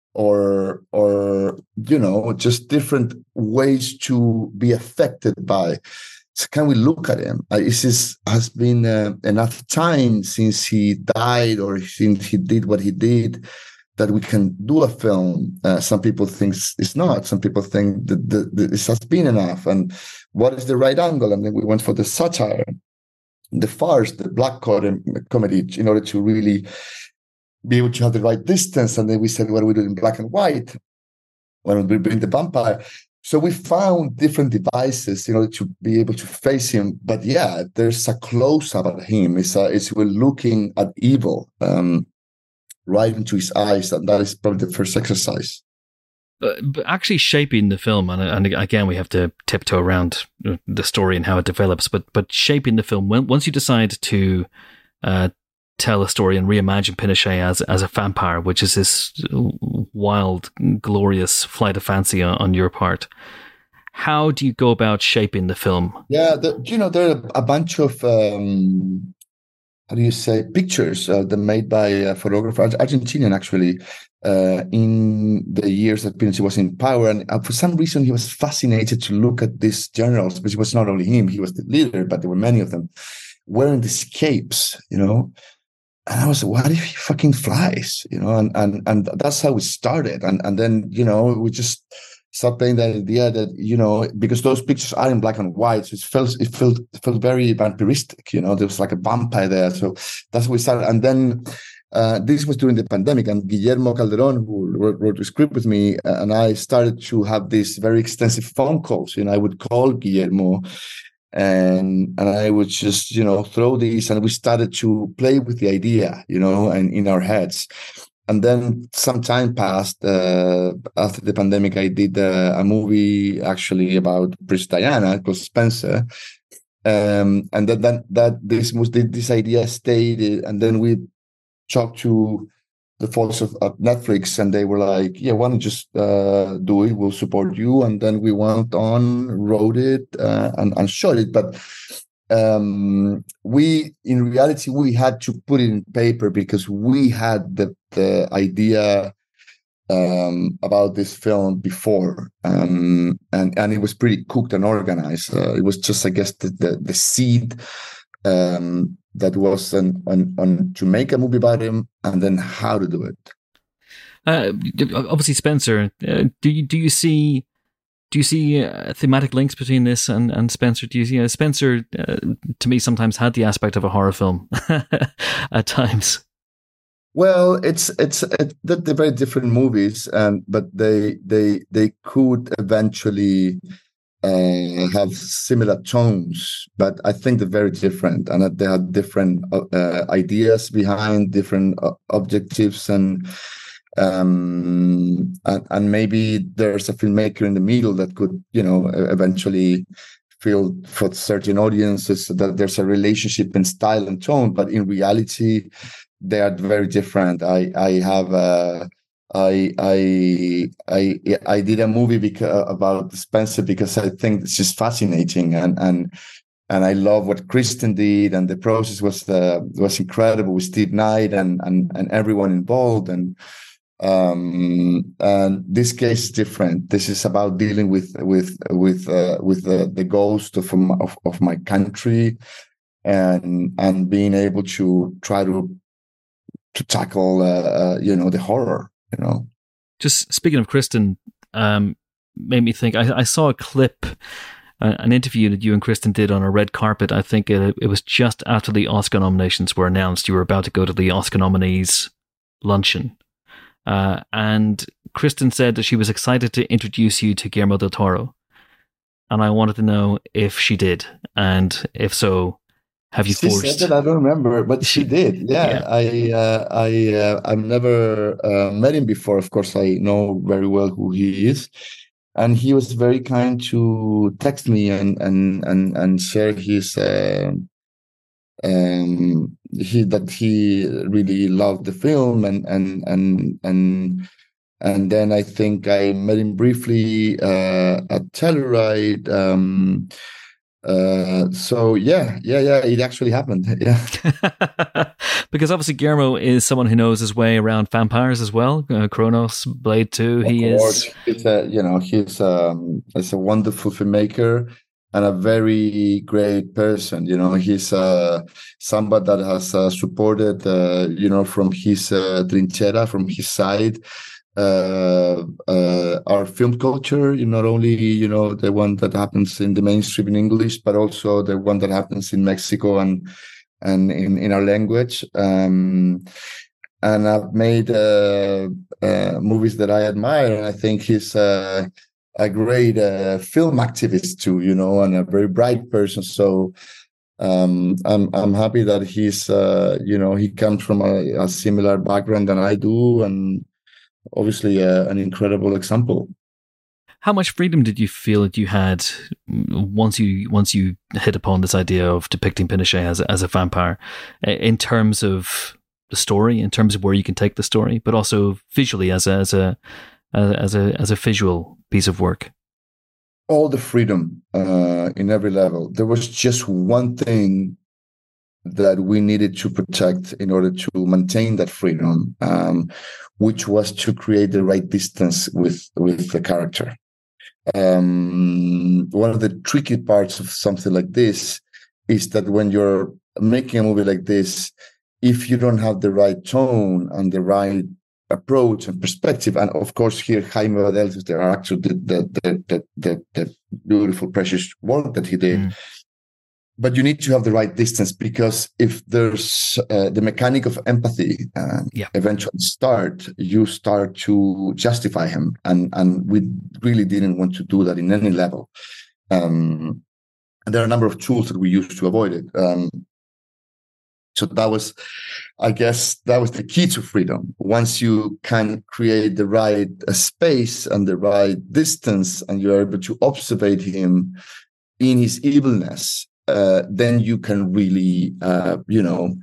Or, or you know, just different ways to be affected by. So can we look at him? Uh, this is, has been uh, enough time since he died or since he did what he did that we can do a film. Uh, some people think it's not. Some people think that, that, that this has been enough. And what is the right angle? And then we went for the satire, the farce, the black comedy, in order to really be able to have the right distance. And then we said, what do we do in black and white when we bring the vampire? So we found different devices in order to be able to face him. But yeah, there's a close-up of him. It's, a, it's we're looking at evil um, right into his eyes. And that is probably the first exercise. But, but actually shaping the film, and, and again, we have to tiptoe around the story and how it develops, but but shaping the film, when, once you decide to uh, tell a story and reimagine Pinochet as as a vampire, which is this wild, glorious flight of fancy on, on your part. How do you go about shaping the film? Yeah, the, you know, there are a bunch of um, how do you say pictures uh, that made by a photographer, Argentinian actually, uh, in the years that Pinochet was in power, and uh, for some reason he was fascinated to look at these generals, but it was not only him; he was the leader, but there were many of them wearing these capes, you know. And I was like, what if he fucking flies? You know, and and and that's how we started. And and then, you know, we just started playing that idea that, you know, because those pictures are in black and white, so it felt it felt it felt very vampiristic, you know, there was like a vampire there. So that's how we started. And then uh, this was during the pandemic, and Guillermo Calderon, who wrote, wrote the script with me, uh, and I started to have these very extensive phone calls. You know, I would call Guillermo and and I would just, you know, throw these, and we started to play with the idea, you know, and in our heads. And then some time passed uh, after the pandemic. I did uh, a movie actually about Princess Diana called Spencer, um, and that that that this was this idea stayed, and then we talked to the folks of at Netflix, and they were like, "Yeah, why don't you just uh, do it? We'll support you." And then we went on, wrote it, uh, and, and shot it. But um, we, in reality, we had to put it in paper because we had the the idea um, about this film before, um, and and it was pretty cooked and organized. Uh, it was just, I guess, the the, the seed. Um, that was on, on, on to make a movie about him, and then how to do it. Uh, obviously, Spencer, uh, do you do you see do you see uh, thematic links between this and, and Spencer? Do you see uh, Spencer? Uh, to me, sometimes had the aspect of a horror film at times. Well, it's it's it, they're very different movies, and but they they they could eventually Uh, have similar tones, but I think they're very different, and that they have different uh, ideas behind, different uh, objectives, and um, and, and maybe there's a filmmaker in the middle that could, you know, eventually feel for certain audiences that there's a relationship in style and tone, but in reality, they are very different. I I have a I I I I did a movie because, about Spencer because I think it's just fascinating, and and and I love what Kristen did, and the process was uh, was incredible with Steve Knight and and and everyone involved, and um and this case is different. This is about dealing with with with uh, with the, the ghost of, of of my country, and and being able to try to to tackle uh, uh, you know the horror. You know, just speaking of Kristen, um, made me think. I, I saw a clip, uh, an interview that you and Kristen did on a red carpet. I think it, it was just after the Oscar nominations were announced. You were about to go to the Oscar nominees luncheon, uh, and Kristen said that she was excited to introduce you to Guillermo del Toro, and I wanted to know if she did, and if so, have you she forced? Said that, I don't remember, but she did. Yeah, yeah. I uh, I uh, I've never uh, met him before. Of course, I know very well who he is, and he was very kind to text me and and and and share his uh, um he that he really loved the film, and and and and and then I think I met him briefly uh, at Telluride. Um, Uh, so yeah, yeah, yeah, it actually happened. Yeah, because obviously Guillermo is someone who knows his way around vampires as well. Uh, Kronos, Blade Two. He is, it's a, you know, he's um, he's a wonderful filmmaker and a very great person. You know, he's uh, somebody that has uh, supported, uh, you know, from his uh, trinchera, from his side. Uh, uh, our film culture, you know, not only, you know, the one that happens in the mainstream in English, but also the one that happens in Mexico and and in, in our language. Um, and I've made uh, uh, movies that I admire, and I think he's uh, a great uh, film activist too, you know, and a very bright person. So um, I'm I'm happy that he's, uh, you know, he comes from a, a similar background than I do, and obviously uh, an incredible example. How much freedom did you feel that you had once you once you hit upon this idea of depicting Pinochet as a, as a vampire, in terms of the story, in terms of where you can take the story, but also visually as a as a as a as a visual piece of work? All the freedom uh, in every level. There was just one thing that we needed to protect in order to maintain that freedom, um, which was to create the right distance with with the character. Um, one of the tricky parts of something like this is that when you're making a movie like this, if you don't have the right tone and the right approach and perspective, and of course here Jaime Badel is the actor, the the the, the, the, the beautiful, precious work that he did. Mm. But you need to have the right distance, because if there's uh, the mechanic of empathy uh, yeah. eventually start, you start to justify him. And, and we really didn't want to do that in any level. Um, and there are a number of tools that we use to avoid it. Um, so that was, I guess, that was the key to freedom. Once you can create the right uh, space and the right distance, and you're able to observe him in his evilness, Uh, then you can really, uh, you know,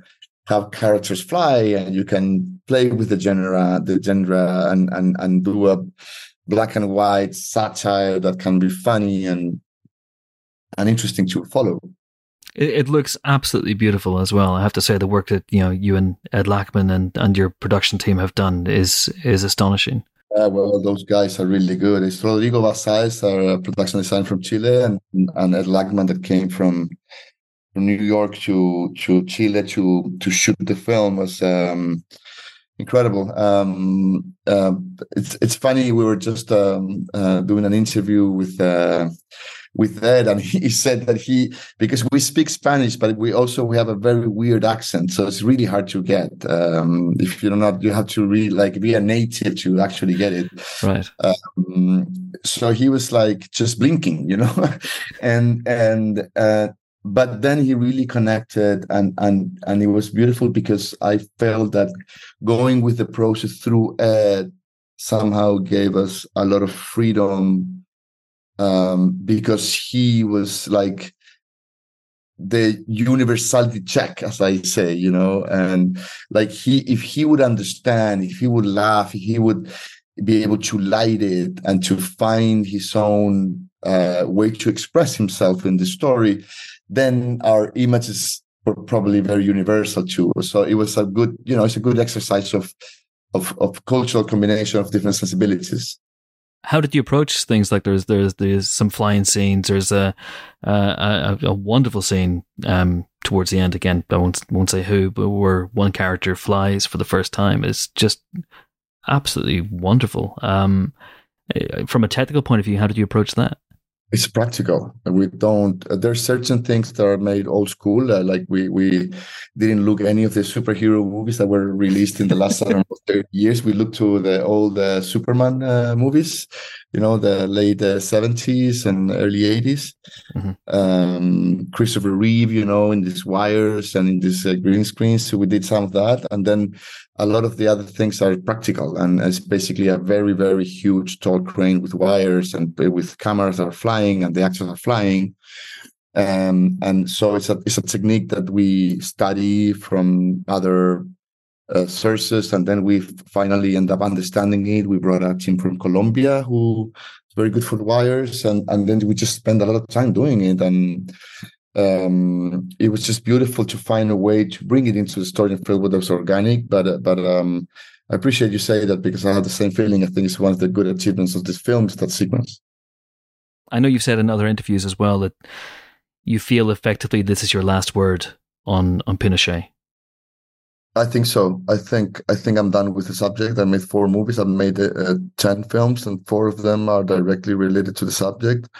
have characters fly, and you can play with the genre, the genre, and and and do a black and white satire that can be funny and and interesting to follow. It, it looks absolutely beautiful as well. I have to say, the work that you know you and Ed Lachman and, and your production team have done is is astonishing. Uh, well, those guys are really good. It's Rodrigo Basales, our production designer from Chile, and and Ed Lachman that came from from New York to to Chile to to shoot the film was um, incredible. Um, uh, it's it's funny. We were just um, uh, doing an interview with. Uh, with Ed, and he said that he, because we speak Spanish, but we also we have a very weird accent, so it's really hard to get. Um, if you're not, you have to really like be a native to actually get it. Right. Um, so he was like just blinking, you know, and and uh, but then he really connected, and and and it was beautiful because I felt that going with the process through Ed somehow gave us a lot of freedom. Um, because he was like the universality check, as I say, you know, and like he, if he would understand, if he would laugh, he would be able to light it and to find his own uh, way to express himself in the story, then our images were probably very universal too. So it was a good, you know, it's a good exercise of of, of cultural combination of different sensibilities. How did you approach things like there's there's there's some flying scenes? There's a a, a wonderful scene um, towards the end. Again, I won't won't say who, but where one character flies for the first time. It's just absolutely wonderful. Um, from a technical point of view, how did you approach that? It's practical. We don't. Uh, there's certain things that are made old school. Uh, like we we didn't look any of the superhero movies that were released in the last I don't know, thirty years. We looked to the old uh, Superman uh, movies, you know, the late uh, seventies and early eighties. Mm-hmm. Um, Christopher Reeve, you know, in these wires and in these uh, green screens. So we did some of that, and then a lot of the other things are practical, and it's basically a very, very huge tall crane with wires and with cameras that are flying and the actors are flying. Um, and so it's a, it's a technique that we study from other uh, sources, and then we finally end up understanding it. We brought a team from Colombia who is very good for the wires, and, and then we just spend a lot of time doing it. And Um, it was just beautiful to find a way to bring it into the story and feel what was organic. But uh, but um, I appreciate you say that because I have the same feeling. I think it's one of the good achievements of this film is that sequence. I know you've said in other interviews as well that you feel effectively this is your last word on on Pinochet. I think so. I think I think I'm done with the subject. I made four movies. I've made uh, ten films, and four of them are directly related to the subject.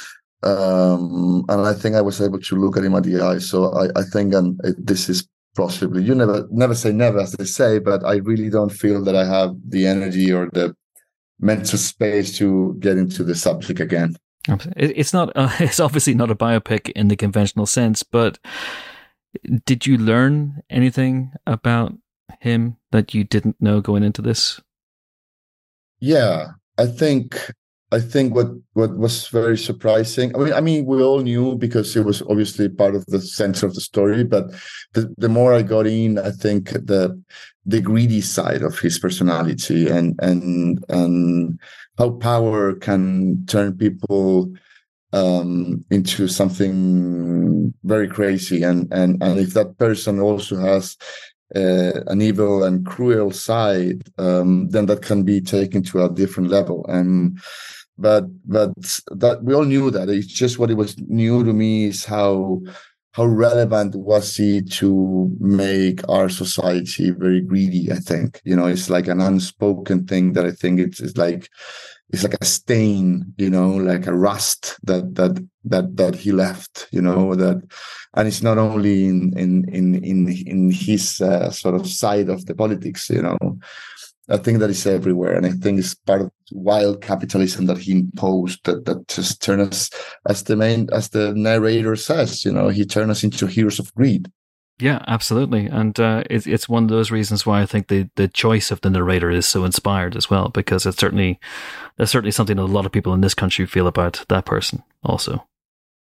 Um, and I think I was able to look at him at the eye. So I, I think um, it, this is possibly, you never never say never, as they say, but I really don't feel that I have the energy or the mental space to get into the subject again. It's not. Uh, it's obviously not a biopic in the conventional sense, but did you learn anything about him that you didn't know going into this? Yeah, I think. I think what, what was very surprising. I mean, I mean, we all knew because it was obviously part of the center of the story. But the, the more I got in, I think the the greedy side of his personality and and and how power can turn people um, into something very crazy. And and and if that person also has Uh, an evil and cruel side, um, then that can be taken to a different level. And but but that we all knew that. It's just what it was new to me is how how relevant was he to make our society very greedy. I think, you know, it's like an unspoken thing that I think it's, it's like it's like a stain, you know, like a rust that that that that he left, you know, that, and it's not only in in in in, in his uh, sort of side of the politics, you know. I think that is everywhere, and I think it's part of wild capitalism that he imposed that that just turned us, as the main as the narrator says, you know, he turned us into heroes of greed. Yeah, absolutely, and uh, it's it's one of those reasons why I think the, the choice of the narrator is so inspired as well, because it's certainly there's certainly something that a lot of people in this country feel about that person also.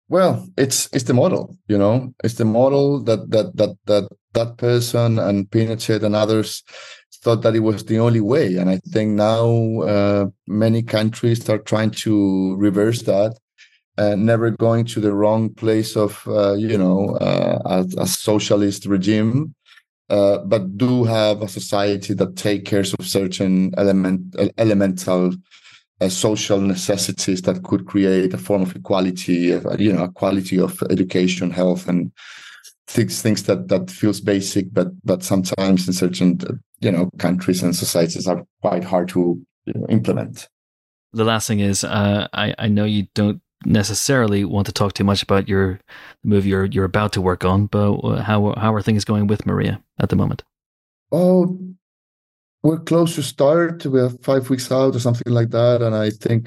Well, it's it's the model, you know. It's the model that that that that that person and Pinochet and others thought that it was the only way, and I think now uh, many countries are trying to reverse that, uh, never going to the wrong place of uh, you know uh, a, a socialist regime, uh, but do have a society that take care of certain element elemental. Uh, social necessities that could create a form of equality, uh, you know, a quality of education, health, and things things that that feels basic, but but sometimes in certain uh, you know countries and societies are quite hard to you know, implement. The last thing is, uh, I I know you don't necessarily want to talk too much about your movie you're you're about to work on, but how how are things going with Maria at the moment? Oh. We're close to start. We have five weeks out or something like that, and I think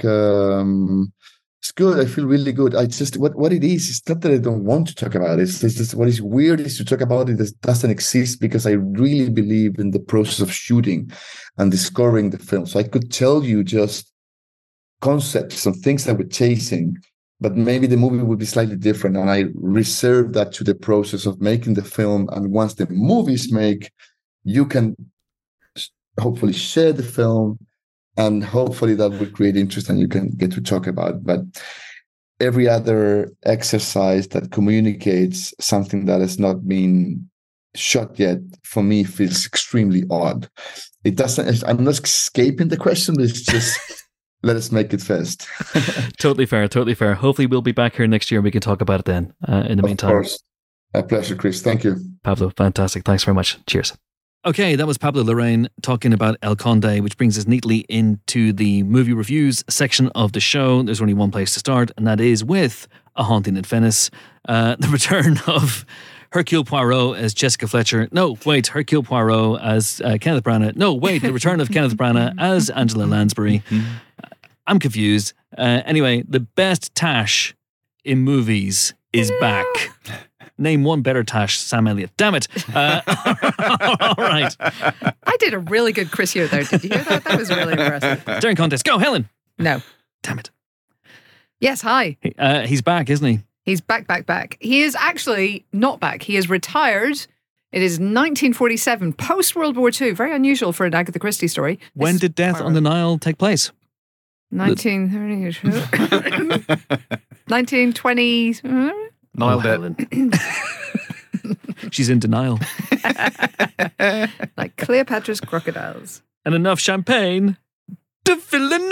um, it's good. I feel really good. I just what what it is. It's not that I don't want to talk about it. It's just what is weird is to talk about it that doesn't exist because I really believe in the process of shooting and discovering the film. So I could tell you just concepts and things that we're chasing, but maybe the movie would be slightly different. And I reserve that to the process of making the film. And once the movie's made, you can hopefully share the film, and hopefully that will create interest and you can get to talk about it. But every other exercise that communicates something that has not been shot yet, for me, feels extremely odd. It doesn't, I'm not escaping the question, but it's just, let us make it first. Totally fair, totally fair. Hopefully we'll be back here next year and we can talk about it then. Uh, in the of meantime. Of course. A pleasure, Chris. Thank you. Pablo, fantastic. Thanks very much. Cheers. Okay, that was Pablo Larraín talking about El Conde, which brings us neatly into the movie reviews section of the show. There's only one place to start, and that is with A Haunting in Venice, uh, the return of Hercule Poirot as Jessica Fletcher. No, wait, Hercule Poirot as uh, Kenneth Branagh. No, wait, the return of Kenneth Branagh as Angela Lansbury. I'm confused. Uh, anyway, the best Tash in movies is back. Name one better Tash, Sam Elliott. Damn it. Uh, all right. I did a really good Chris here there. Did you hear that? That was really impressive. Staring contest. Go, Helen. No. Damn it. Yes, hi. Uh, he's back, isn't he? He's back, back, back. He is actually not back. He is retired. It is nineteen forty-seven, post-World War Two. Very unusual for an Agatha Christie story. This when did Death on the Nile take place? nineteen thirty. nineteen twenty. Nile dead. She's in denial. Like Cleopatra's crocodiles. And enough champagne to fill the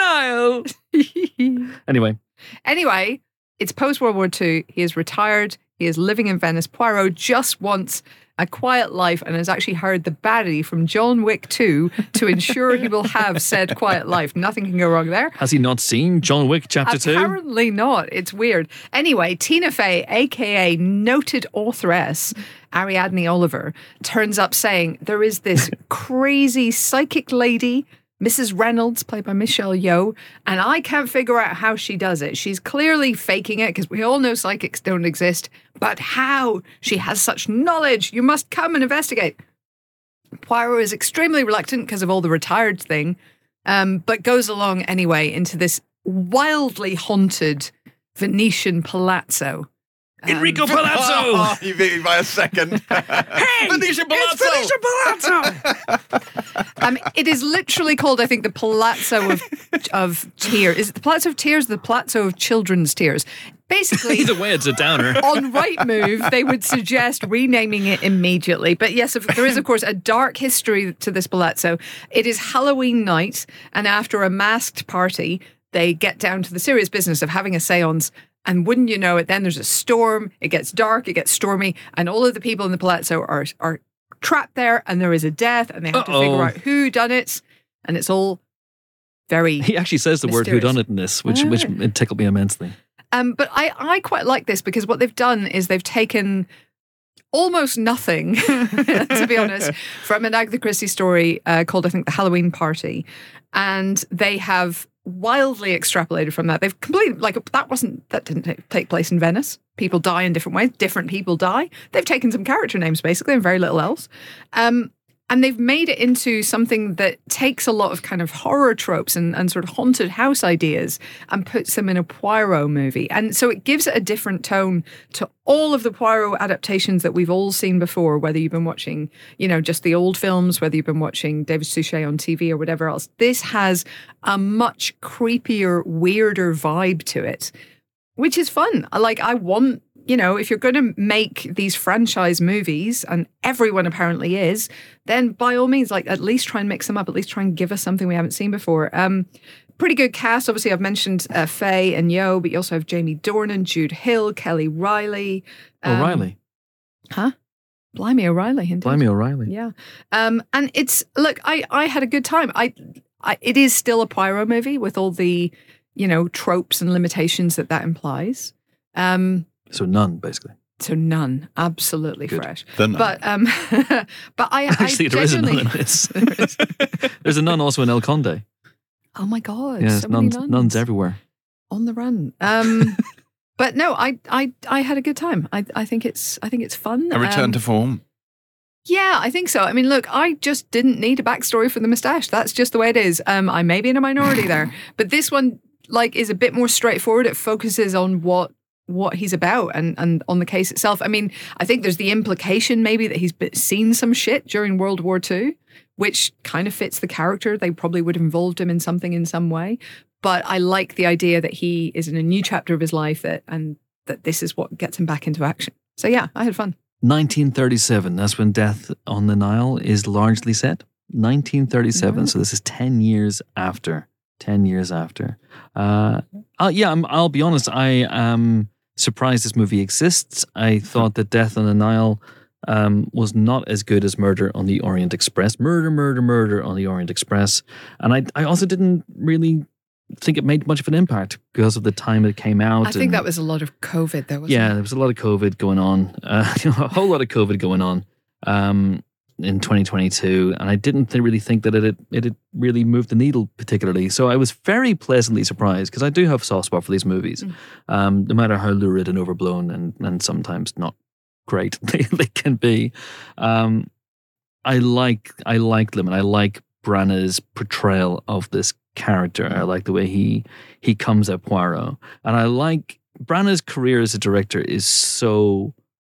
Nile. Anyway. Anyway, it's post-World War Two. He is retired. He is living in Venice. Poirot just wants a quiet life and has actually hired the baddie from John Wick two to ensure he will have said quiet life. Nothing can go wrong there. Has he not seen John Wick Chapter two? Apparently not. It's weird. Anyway, Tina Fey, a k a noted authoress, Ariadne Oliver, turns up saying there is this crazy psychic lady, Missus Reynolds, played by Michelle Yeoh, and I can't figure out how she does it. She's clearly faking it because we all know psychics don't exist, but how? She has such knowledge. You must come and investigate. Poirot is extremely reluctant because of all the retired thing, um, but goes along anyway into this wildly haunted Venetian palazzo. Enrico Um, Palazzo! Oh, you beat me by a second. Hey! Venetian Palazzo! It's Venetian Palazzo! Um, it is literally called, I think, the Palazzo of of Tears. Is it the Palazzo of Tears or the Palazzo of Children's Tears? Basically, Either way, it's a downer. on Rightmove, they would suggest renaming it immediately. But yes, if, there is, of course, a dark history to this palazzo. It is Halloween night, and after a masked party, they get down to the serious business of having a seance. And wouldn't you know it, then there's a storm, it gets dark, it gets stormy, and all of the people in the palazzo are are trapped there, and there is a death, and they have Uh-oh. to figure out who done it, and it's all very... He actually says the Mysterious. word whodunit in this, which, Ah. which it tickled me immensely. Um, but I, I quite like this because what they've done is they've taken almost nothing, to be honest, from an Agatha Christie story uh, called, I think, The Halloween Party. And they have wildly extrapolated from that. They've completely, like, that wasn't, that didn't take, take place in Venice. People die in different ways. Different people die. They've taken some character names, basically, and very little else. Um, And they've made it into something that takes a lot of kind of horror tropes and, and sort of haunted house ideas and puts them in a Poirot movie. And so it gives it a different tone to all of the Poirot adaptations that we've all seen before, whether you've been watching, you know, just the old films, whether you've been watching David Suchet on T V or whatever else. This has a much creepier, weirder vibe to it, which is fun. Like, I want... You know, if you're going to make these franchise movies, and everyone apparently is, then by all means, like, at least try and mix them up. At least try and give us something we haven't seen before. Um, pretty good cast. Obviously, I've mentioned uh, Faye and Yo, but you also have Jamie Dornan, Jude Hill, Kelly Riley. Um, O'Reilly. Huh? Blimey O'Reilly. Indeed. Blimey O'Reilly. Yeah. Um, and it's, look, I, I had a good time. I, I, it is still a Poirot movie with all the, you know, tropes and limitations that that implies. Um, So none, basically. So none, absolutely Good. fresh. The Nun. But um, but I Actually, I there is a nun genuinely- in this. There's a nun also in El Conde. Oh my god! Yes, so many nuns, nuns. nuns everywhere. On the run. Um, but no, I, I I had a good time. I I think it's I think it's fun. A return Um, to form. Yeah, I think so. I mean, look, I just didn't need a backstory for the moustache. That's just the way it is. Um, I may be in a minority there, but this one, like, is a bit more straightforward. It focuses on what what he's about and and on the case itself. I mean, I think there's the implication maybe that he's been- seen some shit during World War Two, which kind of fits the character. They probably would have involved him in something in some way. But I like the idea that he is in a new chapter of his life that and that this is what gets him back into action. So yeah, I had fun. nineteen thirty-seven, that's when Death on the Nile is largely set. nineteen thirty-seven, Right. so this is ten years after. ten years after. Uh, uh, yeah, I'm, I'll be honest, I am surprised this movie exists. I thought that Death on the Nile um, was not as good as Murder on the Orient Express. Murder, murder, murder on the Orient Express. And I, I also didn't really think it made much of an impact because of the time it came out. I think and- that was a lot of COVID though, wasn't yeah, it? there was a lot of COVID going on, uh, you know, a whole lot of COVID going on um, in twenty twenty-two, and I didn't th- really think that it had, it had really moved the needle particularly. So I was very pleasantly surprised because I do have a soft spot for these movies, Mm. um, no matter how lurid and overblown and, and sometimes not great they, they can be. Um, I like I like them, and I like Branagh's portrayal of this character. I like the way he he comes at Poirot, and I like Branagh's career as a director is so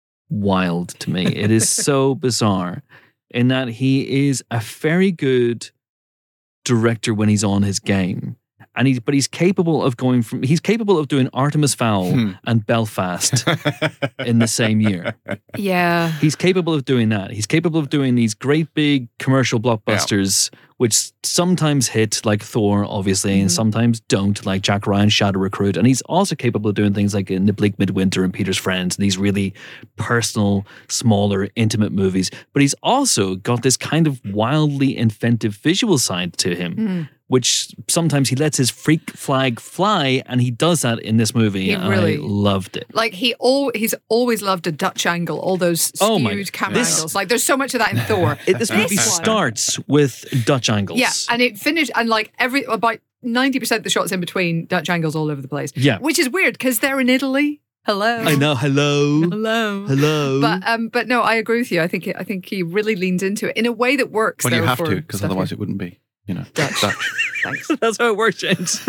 wild to me. It is so bizarre in that he is a very good director when he's on his game. And he, but he's capable of going from, he's capable of doing Artemis Fowl Hmm. and Belfast in the same year. Yeah. He's capable of doing that. He's capable of doing these great big commercial blockbusters, which sometimes hit like Thor, obviously, and Mhm. sometimes don't, like Jack Ryan's Shadow Recruit. And he's also capable of doing things like in The Bleak Midwinter and Peter's Friends, these really personal, smaller, intimate movies. But he's also got this kind of wildly inventive visual side to him. Mm. Which sometimes he lets his freak flag fly, and he does that in this movie. He and really- I loved it. Like he all he's always loved a Dutch angle, all those skewed Oh my- camera this- angles. Like there's so much of that in Thor. It, this movie This one- starts with Dutch angles. Yeah, and it finished and like every about ninety percent of the shots in between Dutch angles all over the place. Yeah. Which is weird because they're in Italy. Hello. I know. Hello. Hello. Hello. But um, but no, I agree with you. I think it, I think he really leans into it in a way that works. Well, you though, have for to, because stuff otherwise here. it wouldn't be, you know, Dutch. Dutch. Thanks, that's how it works, James.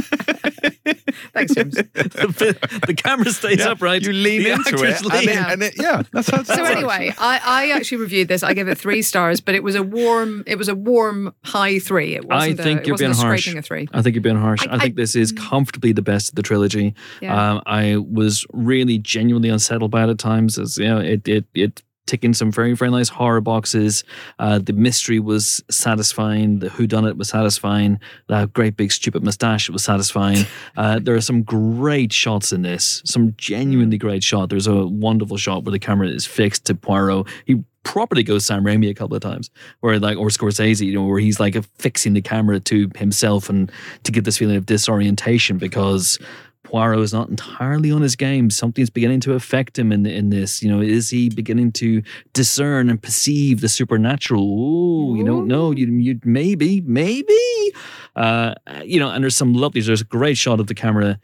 thanks, James. the, the camera stays Yeah, upright. You lean the into actors it, and, lean. it, and it, yeah, that's how it So works. anyway, I, I actually reviewed this. I gave it three stars, but it was a warm, it was a warm high three. It wasn't. I think a, it you're wasn't being a harsh. scraping a three. I think you're being harsh. I, I- think I- this is comfortably the best of the trilogy. Yeah. Um, I was really genuinely unsettled by it at times. As you know, it it it ticking some very very nice horror boxes. Uh, the mystery was satisfying. The whodunit was satisfying. The great big stupid mustache was satisfying. Uh, there are some great shots in this. Some genuinely great shot. There's a wonderful shot where the camera is fixed to Poirot. He properly goes Sam Raimi a couple of times, where like or Scorsese, you know, where he's like fixing the camera to himself and to give this feeling of disorientation because Poirot is not entirely on his game. Something's beginning to affect him in in this. You know, is he beginning to discern and perceive the supernatural? Ooh, you don't know. You you maybe maybe. Uh, you know, and there's some lovely. There's a great shot of the camera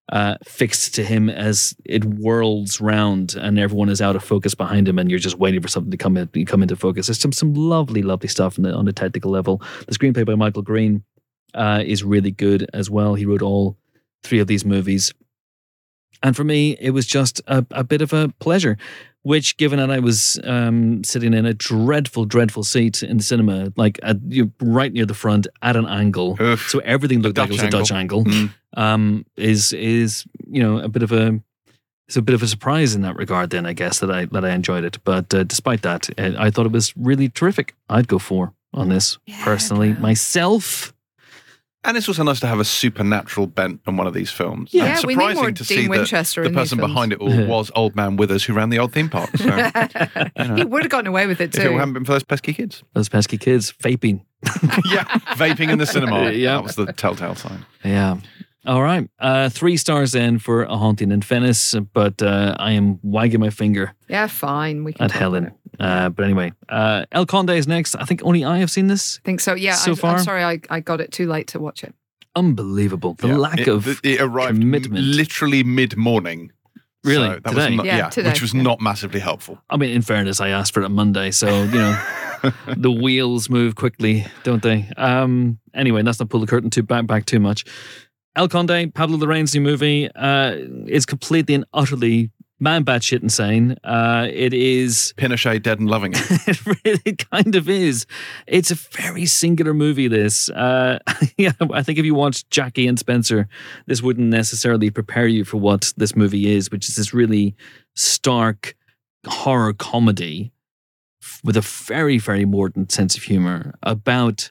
uh, fixed to him as it whirls round and everyone is out of focus behind him and you're just waiting for something to come in, come into focus. There's some some lovely, lovely stuff on the, on the technical level. The screenplay by Michael Green uh, is really good as well. He wrote all three of these movies. And for me, it was just a, a bit of a pleasure, which, given that I was um, sitting in a dreadful, dreadful seat in the cinema, like at, you right near the front at an angle, Oof. so everything looked like it was Dutch a Dutch angle, Mm. um, is is you know a bit of a it's a bit of a surprise in that regard. Then I guess that I that I enjoyed it, but uh, despite that, uh, I thought it was really terrific. I'd go four on this Yeah, personally girl. myself. And it's also nice to have a supernatural bent on one of these films. Yeah, and we need surprising more to Dean see that Winchester the in these person films. behind it all was Old Man Withers, who ran the old theme park. So if He would have gotten away with it it too. hadn't been for those pesky kids. Those pesky kids vaping. Yeah, vaping in the cinema. Yeah. That was the telltale sign. Yeah. All right. Uh, three stars then for A Haunting in Venice, but uh, I am wagging my finger Yeah, fine. We can at talk Helen. about it. Uh, but anyway, uh, El Conde is next. I think only I have seen this. I think so. Yeah, So I, far? I'm sorry I, I got it too late to watch it. Unbelievable. The Yeah. lack it, of it, it arrived commitment. literally mid-morning. Really? So that Today? Was not, Yeah, yeah, today. which was Yeah. not massively helpful. I mean, in fairness, I asked for it on Monday, so, you know, the wheels move quickly, don't they? Um, anyway, let's not pull the curtain too back, back too much. El Conde, Pablo Larraín's new movie, uh, is completely and utterly man batshit insane. Uh, it is... Pinochet dead and loving it. It really kind of is. It's a very singular movie, this. Uh, yeah, I think if you watched Jackie and Spencer, this wouldn't necessarily prepare you for what this movie is, which is this really stark horror comedy with a very, very mordant sense of humor about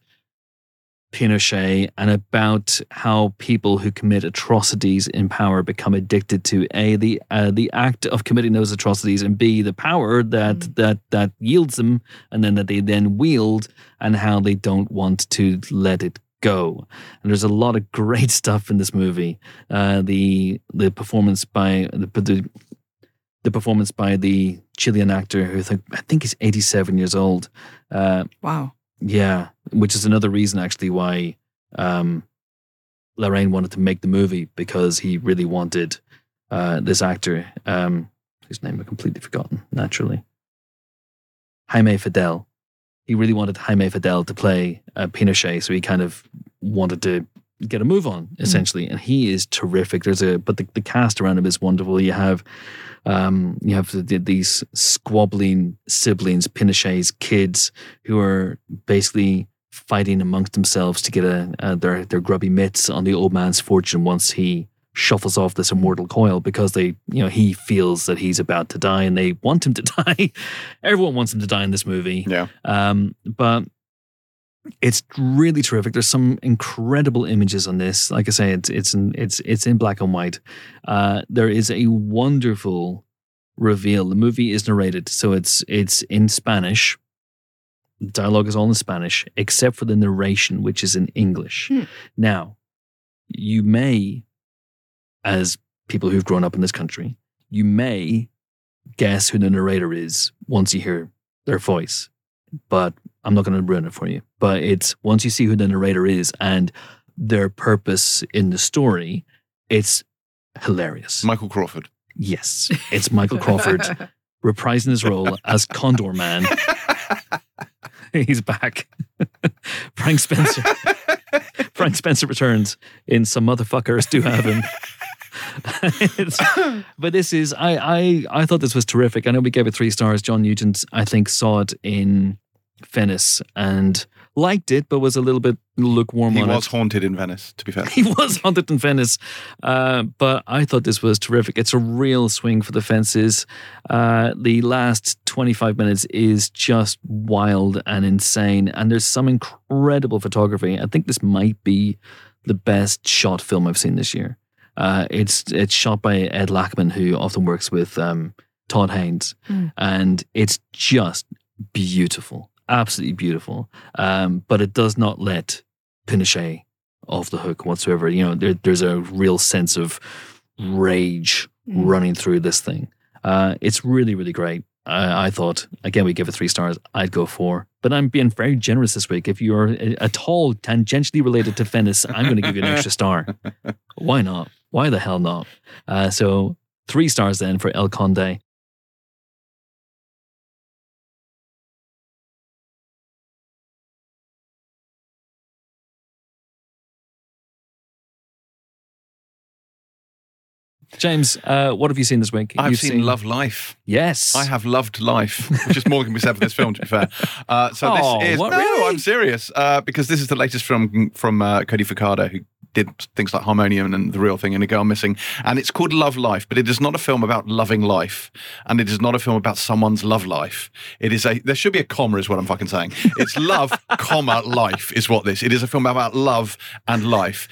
Pinochet and about how people who commit atrocities in power become addicted to a the uh, the act of committing those atrocities and b the power that Mm. that that yields them and then that they then wield and how they don't want to let it go. And there's a lot of great stuff in this movie. Uh, the the performance by the, the the performance by the Chilean actor who I think, I think is eighty-seven years old. Uh, Wow. yeah, which is another reason actually why um, Larraín wanted to make the movie, because he really wanted uh, this actor, um, whose name I've completely forgotten, naturally. Jaime Fidel. He really wanted Jaime Fidel to play uh, Pinochet, so he kind of wanted to get a move on, essentially. And he is terrific. There's a but the, the cast around him is wonderful. You have um, you have the, these squabbling siblings, Pinochet's kids, who are basically fighting amongst themselves to get a, a their their grubby mitts on the old man's fortune once he shuffles off this immortal coil, because they, you know, he feels that he's about to die and they want him to die. Everyone wants him to die in this movie. Yeah. Um, but it's really terrific. There's some incredible images on this. Like I say, it's it's in, it's it's in black and white. Uh, there is a wonderful reveal. The movie is narrated, so it's it's in Spanish. The dialogue is all in Spanish, except for the narration, which is in English. Hmm. Now, you may, as people who've grown up in this country, you may guess who the narrator is once you hear their voice, but I'm not going to ruin it for you. But it's once you see who the narrator is and their purpose in the story, it's hilarious. Michael Crawford. Yes, it's Michael Crawford reprising his role as Condor Man. He's back. Frank Spencer. Frank Spencer returns in Some Motherfuckers Do Have Him. It's- but this is, I, I, I thought this was terrific. I know we gave it three stars. John Nugent, I think, saw it in Venice and liked it, but was a little bit lukewarm He on was it. haunted in Venice, to be fair. He was haunted in Venice, uh, but I thought this was terrific. It's a real swing for the fences. Uh, the last twenty-five minutes is just wild and insane, and there's some incredible photography. I think this might be the best shot film I've seen this year. Uh, it's it's shot by Ed Lachman, who often works with um, Todd Haynes, Mm. and it's just beautiful, absolutely beautiful. Um, but it does not let Pinochet off the hook whatsoever. You know, there, there's a real sense of rage Mm. running through this thing. Uh, it's really, really great. I, I thought, again, we give it three stars. I'd go four. But I'm being very generous this week. If you're at all tangentially related to Venice, I'm going to give you an extra star. Why not? Why the hell not? Uh, so three stars then for El Conde. James, uh, what have you seen this week? I've You've seen, Love Life. Yes. I have loved life, which is more than can be said for this film, to be fair. Uh, so Oh, this is... what, no, really? I'm serious. Uh, because this is the latest film from uh, Cody Ficado, who did things like Harmonium and The Real Thing and A Girl Missing. And it's called Love Life, but it is not a film about loving life. And it is not a film about someone's love life. It is a... There should be a comma is what I'm fucking saying. It's love, comma, life is what this. It is a film about love and life.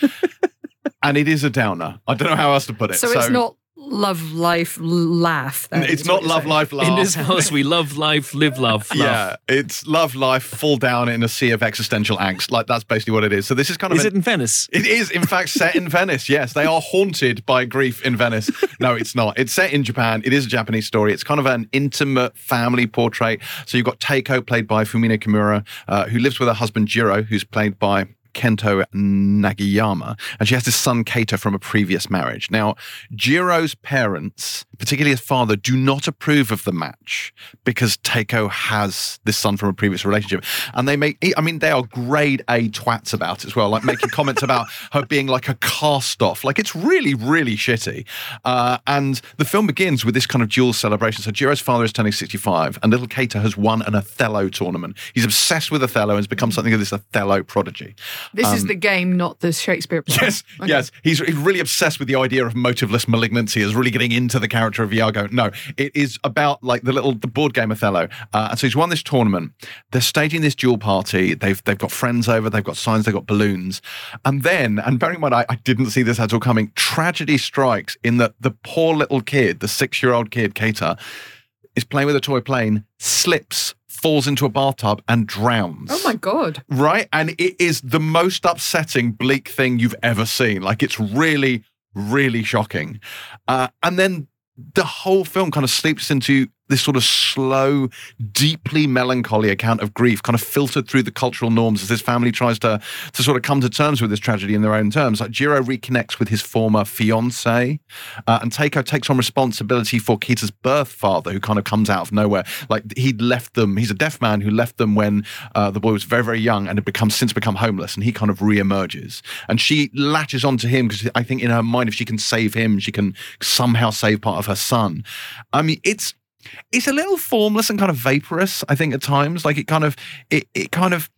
And it is a downer. I don't know how else to put it. So, it's not love, life, laugh. then, It's is not what you're love, saying. life, laugh. In this house, we love life, live love, love. Yeah, it's love, life, fall down in a sea of existential angst. Like, that's basically what it is. So this is kind of... Is an- it in Venice? It is, in fact, set in Venice. Yes, they are haunted by grief in Venice. No, it's not. It's set in Japan. It is a Japanese story. It's kind of an intimate family portrait. So you've got Teiko, played by Fumino Kimura, uh, who lives with her husband Jiro, who's played by Kento Nagiyama, and she has this son Keita from a previous marriage. Now, Jiro's parents, particularly his father, do not approve of the match because Teiko has this son from a previous relationship, and they make, I mean, they are grade A twats about it as well, like making comments about her being like a cast-off. Like, it's really, really shitty. Uh, and the film begins with this kind of dual celebration. So Jiro's father is turning sixty-five, and little Keita has won an Othello tournament. He's obsessed with Othello and has become something of this Othello prodigy. This is Um, the game, not the Shakespeare play. Yes, Okay. yes. He's, he's really obsessed with the idea of motiveless malignancy, is really getting into the character of Iago. No, it is about like the little the board game Othello. Uh, and so he's won this tournament. They're staging this duel party. They've they've got friends over. They've got signs. They've got balloons. And then, and bearing in mind, I, I didn't see this at all coming. Tragedy strikes in that the poor little kid, the six-year-old kid, Keita, is playing with a toy plane, slips, falls into a bathtub and drowns. Oh my God. Right? And it is the most upsetting, bleak thing you've ever seen. Like, it's really, really shocking. Uh, and then the whole film kind of sleeps into this sort of slow, deeply melancholy account of grief, kind of filtered through the cultural norms as this family tries to to sort of come to terms with this tragedy in their own terms. Like, Jiro reconnects with his former fiancée, uh, and Teiko takes on responsibility for Keita's birth father, who kind of comes out of nowhere. Like, he'd left them, he's a deaf man who left them when uh, the boy was very, very young and had become since become homeless, and he kind of re-emerges. And she latches onto him because I think in her mind, if she can save him, she can somehow save part of her son. I mean, it's It's a little formless and kind of vaporous, I think, at times. Like, it kind of, it, it kind of,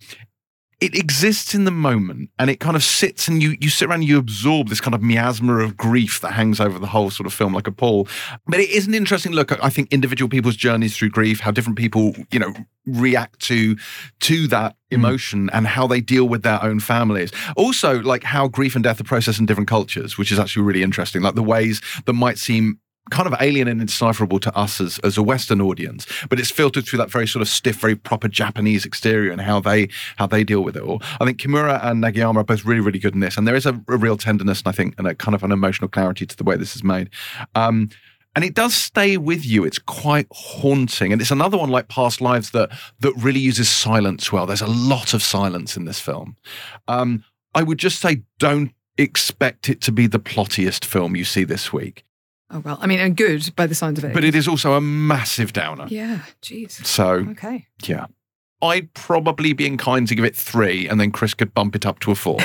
it exists in the moment, and it kind of sits and you you sit around and you absorb this kind of miasma of grief that hangs over the whole sort of film like a pall. But it is an interesting look at, I think, individual people's journeys through grief, how different people, you know, react to to that emotion and how they deal with their own families. Also, like, how grief and death are processed in different cultures, which is actually really interesting. Like, the ways that might seem kind of alien and indecipherable to us as, as a Western audience, but it's filtered through that very sort of stiff, very proper Japanese exterior and how they how they deal with it all. I think Kimura and Nagiyama are both really, really good in this, and there is a, a real tenderness and I think and a kind of an emotional clarity to the way this is made. Um, and it does stay with you. It's quite haunting, and it's another one like Past Lives that that really uses silence well. There's a lot of silence in this film. Um, I would just say, don't expect it to be the plottiest film you see this week. Oh, well, I mean, and good by the sounds of it. But it is also a massive downer. Yeah, jeez. So, Okay. yeah. I'd probably be inclined to give it three, and then Chris could bump it up to a four.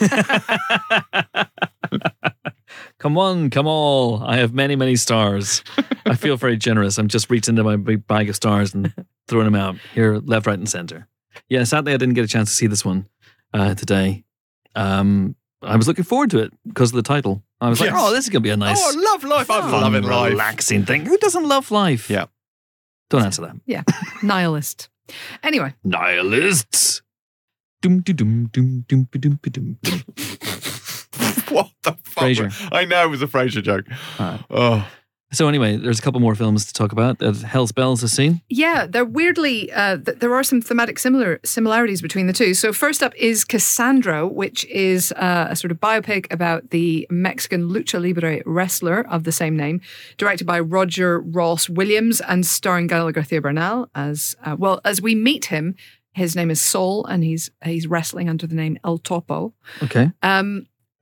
Come on, come all. I have many, many stars. I feel very generous. I'm just reaching into my big bag of stars and throwing them out here, left, right, and center. Yeah, sadly, I didn't get a chance to see this one uh, today. Um, I was looking forward to it because of the title. I was like, Yes. oh, this is going to be a nice, Oh, I love life. I'm fun, loving life. relaxing thing. Who doesn't love life? Yeah. Don't answer that. Yeah, nihilist. Anyway, Nihilists. Doom, doom, doom, doom, doom, doom, doom, doom. What the fuck? Frasier. I know it was a Frasier joke. All right. Oh. So anyway, there's a couple more films to talk about that Hell's Bells has seen. yeah, they're weirdly, uh, th- there are some thematic similar similarities between the two. So first up is Cassandra, which is uh, a sort of biopic about the Mexican lucha libre wrestler of the same name, directed by Roger Ross Williams and starring Gael García Bernal as, uh, well, as we meet him, his name is Sol and he's he's wrestling under the name El Topo. Okay. Um,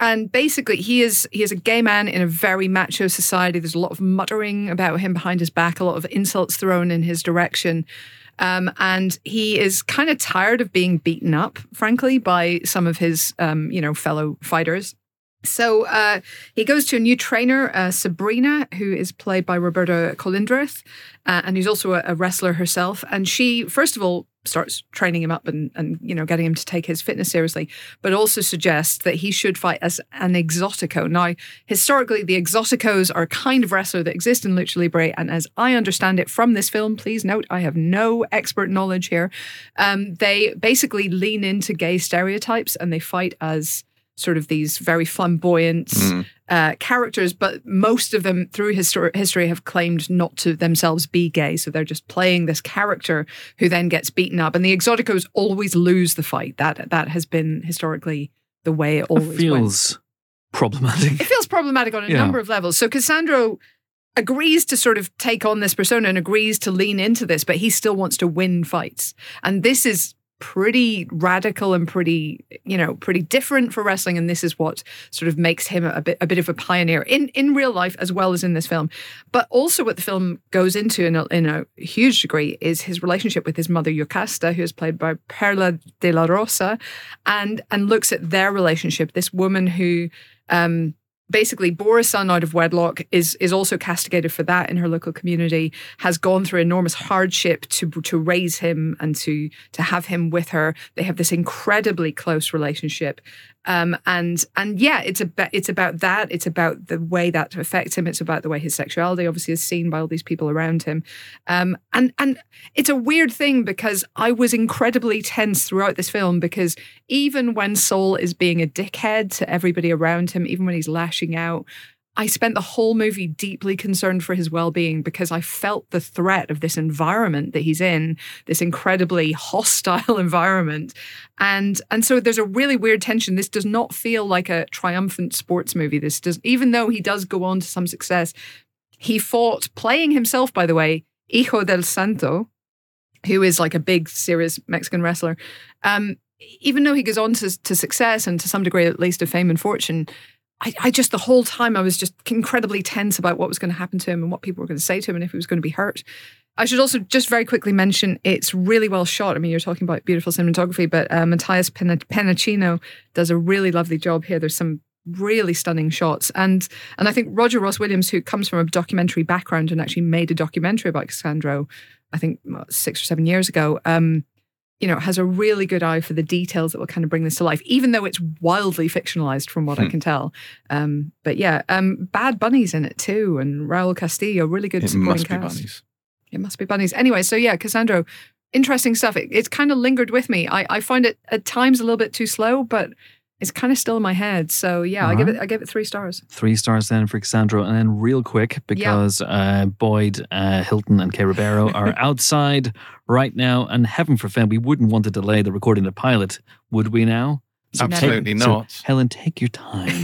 And basically, he is he is a gay man in a very macho society. There's a lot of muttering about him behind his back, a lot of insults thrown in his direction. Um, and he is kind of tired of being beaten up, frankly, by some of his, um, you know, fellow fighters. So uh, he goes to a new trainer, uh, Sabrina, who is played by Roberta Colindrez, uh, and who's also a, a wrestler herself. And she, first of all, starts training him up and, and, you know, getting him to take his fitness seriously, but also suggests that he should fight as an exotico. Now, historically, the exoticos are a kind of wrestler that exist in Lucha Libre, and as I understand it from this film, please note, I have no expert knowledge here, um, they basically lean into gay stereotypes and they fight as sort of these very flamboyant mm. uh, characters, but most of them through histor- history have claimed not to themselves be gay. So they're just playing this character who then gets beaten up. And the exoticos always lose the fight. That that has been historically the way it always it feels went. problematic. It feels problematic on a yeah. number of levels. So Cassandro agrees to sort of take on this persona and agrees to lean into this, but he still wants to win fights. And this is pretty radical and pretty, you know, pretty different for wrestling, and this is what sort of makes him a bit a bit of a pioneer in in real life as well as in this film. But also what the film goes into in a, in a huge degree is his relationship with his mother Yocasta, who is played by Perla de la Rosa, and and looks at their relationship. This woman who um basically bore a son out of wedlock, is is also castigated for that in her local community, has gone through enormous hardship to to raise him and to to have him with her. They have this incredibly close relationship. Um, and and yeah, it's about it's about that. It's about the way that affects him. It's about the way his sexuality obviously is seen by all these people around him. Um, and and it's a weird thing because I was incredibly tense throughout this film, because even when Saul is being a dickhead to everybody around him, even when he's lashing out, I spent the whole movie deeply concerned for his well-being, because I felt the threat of this environment that he's in, this incredibly hostile environment. And and so there's a really weird tension. This does not feel like a triumphant sports movie. This does, even though he does go on to some success, he fought, playing himself, by the way, Hijo del Santo, who is like a big, serious Mexican wrestler. Um, even though he goes on to, to success and to some degree at least of fame and fortune, I, I just, the whole time I was just incredibly tense about what was going to happen to him and what people were going to say to him and if he was going to be hurt. I should also just very quickly mention it's really well shot. I mean, you're talking about beautiful cinematography, but uh, Matthias Penacino does a really lovely job here. There's some really stunning shots. And and I think Roger Ross Williams, who comes from a documentary background and actually made a documentary about Cassandro, I think six or seven years ago, um, you know, has a really good eye for the details that will kind of bring this to life, even though it's wildly fictionalized from what hmm. I can tell. Um, but yeah, um, Bad Bunny's in it too, and Raul Castillo, really good it supporting must cast. Be bunnies. It must be bunnies. Anyway, so yeah, Cassandro, interesting stuff. It, it's kind of lingered with me. I, I find it at times a little bit too slow, but it's kind of still in my head. So yeah, I give it I give it three stars. Three stars then for Cassandro. And then real quick, because yeah. uh, Boyd, uh, Hilton and Kay Ribeiro are outside right now, and heaven forbid, we wouldn't want to delay the recording of the pilot, would we now? So Absolutely take, not. So Helen, take your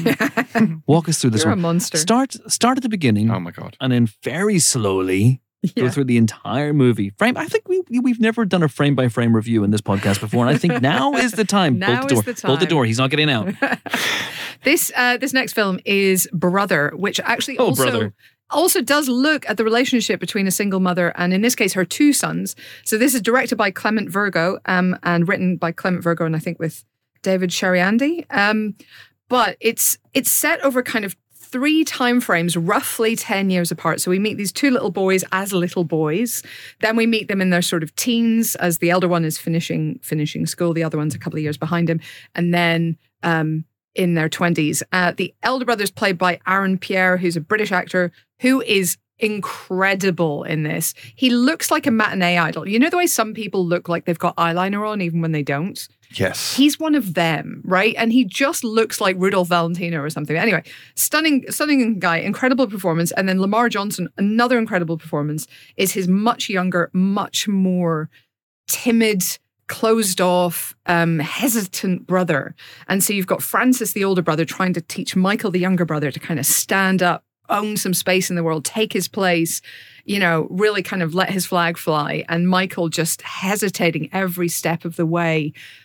time. Walk us through this You're one. a monster. Start, start at the beginning. Oh my God. And then very slowly yeah. go through the entire movie. Frame. I think we, we've never done a frame by frame review in this podcast before. And I think now is the time. Now Bolt the door. is the time. Bolt the door. He's not getting out. this, uh, this next film is Brother, which actually oh, also... Brother. Also does look at the relationship between a single mother and, in this case, her two sons. So this is directed by Clement Virgo um, and written by Clement Virgo, and I think with David Sheriandi. Um, but it's it's set over kind of three time frames, roughly ten years apart. So we meet these two little boys as little boys. Then we meet them in their sort of teens, as the elder one is finishing finishing school. The other one's a couple of years behind him. And then... Um, in their twenties. Uh, the elder brother is played by Aaron Pierre, who's a British actor who is incredible in this. He looks like a matinee idol. You know the way some people look like they've got eyeliner on even when they don't? Yes. He's one of them, right? And he just looks like Rudolph Valentino or something. Anyway, stunning, stunning guy, incredible performance. And then Lamar Johnson, another incredible performance, is his much younger, much more timid, closed off, um, hesitant brother. And so you've got Francis, the older brother, trying to teach Michael, the younger brother, to kind of stand up, own some space in the world, take his place, you know, really kind of let his flag fly. And Michael just hesitating every step of the way.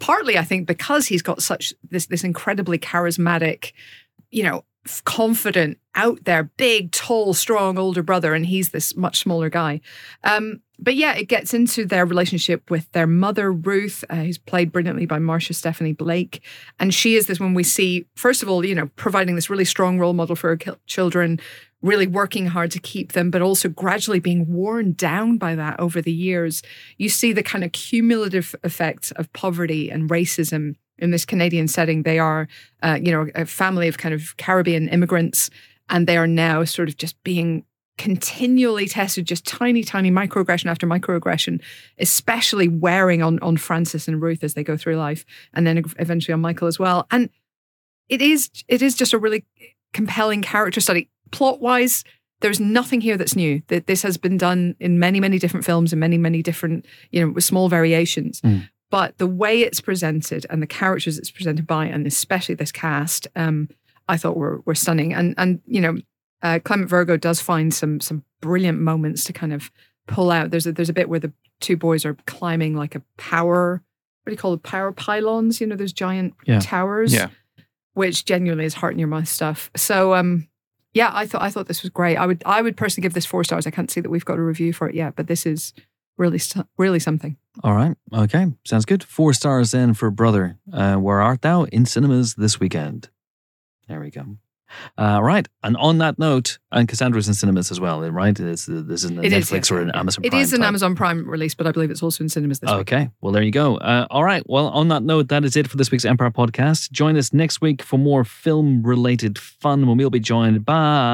partly, I think, because he's got such this this incredibly charismatic, you know, confident, out there, big, tall, strong older brother, and he's this much smaller guy. Um, but yeah, it gets into their relationship with their mother, Ruth, uh, who's played brilliantly by Marcia Stephanie Blake. And she is this one we see, first of all, you know, providing this really strong role model for her ki- children, really working hard to keep them, but also gradually being worn down by that over the years. You see the kind of cumulative effects of poverty and racism in this Canadian setting. They are, uh, you know, a family of kind of Caribbean immigrants, and they are now sort of just being continually tested, just tiny, tiny microaggression after microaggression, especially wearing on, on Francis and Ruth as they go through life, and then eventually on Michael as well. And it is it is just a really compelling character study. Plot-wise, there's nothing here that's new. That this has been done in many, many different films and many, many different, you know, with small variations. Mm. But the way it's presented and the characters it's presented by, and especially this cast, um, I thought were were stunning. And and you know, uh, Clement Virgo does find some some brilliant moments to kind of pull out. There's a there's a bit where the two boys are climbing like a power, what do you call it, power pylons? You know, those giant yeah. towers, yeah. which genuinely is heart in your mouth stuff. So um, yeah, I thought I thought this was great. I would I would personally give this four stars. I can't see that we've got a review for it yet, but this is really really something. All right. Okay. Sounds good. Four stars then for Brother. Uh, where art thou? In cinemas this weekend. There we go. Uh, right. And on that note, and Cassandra's in cinemas as well, right? It's, this isn't a it Netflix is, yes. or an Amazon It Prime. It is an type. Amazon Prime release, but I believe it's also in cinemas this week. Okay. Well, there you go. Uh, all right. Well, on that note, that is it for this week's Empire Podcast. Join us next week for more film-related fun when we'll be joined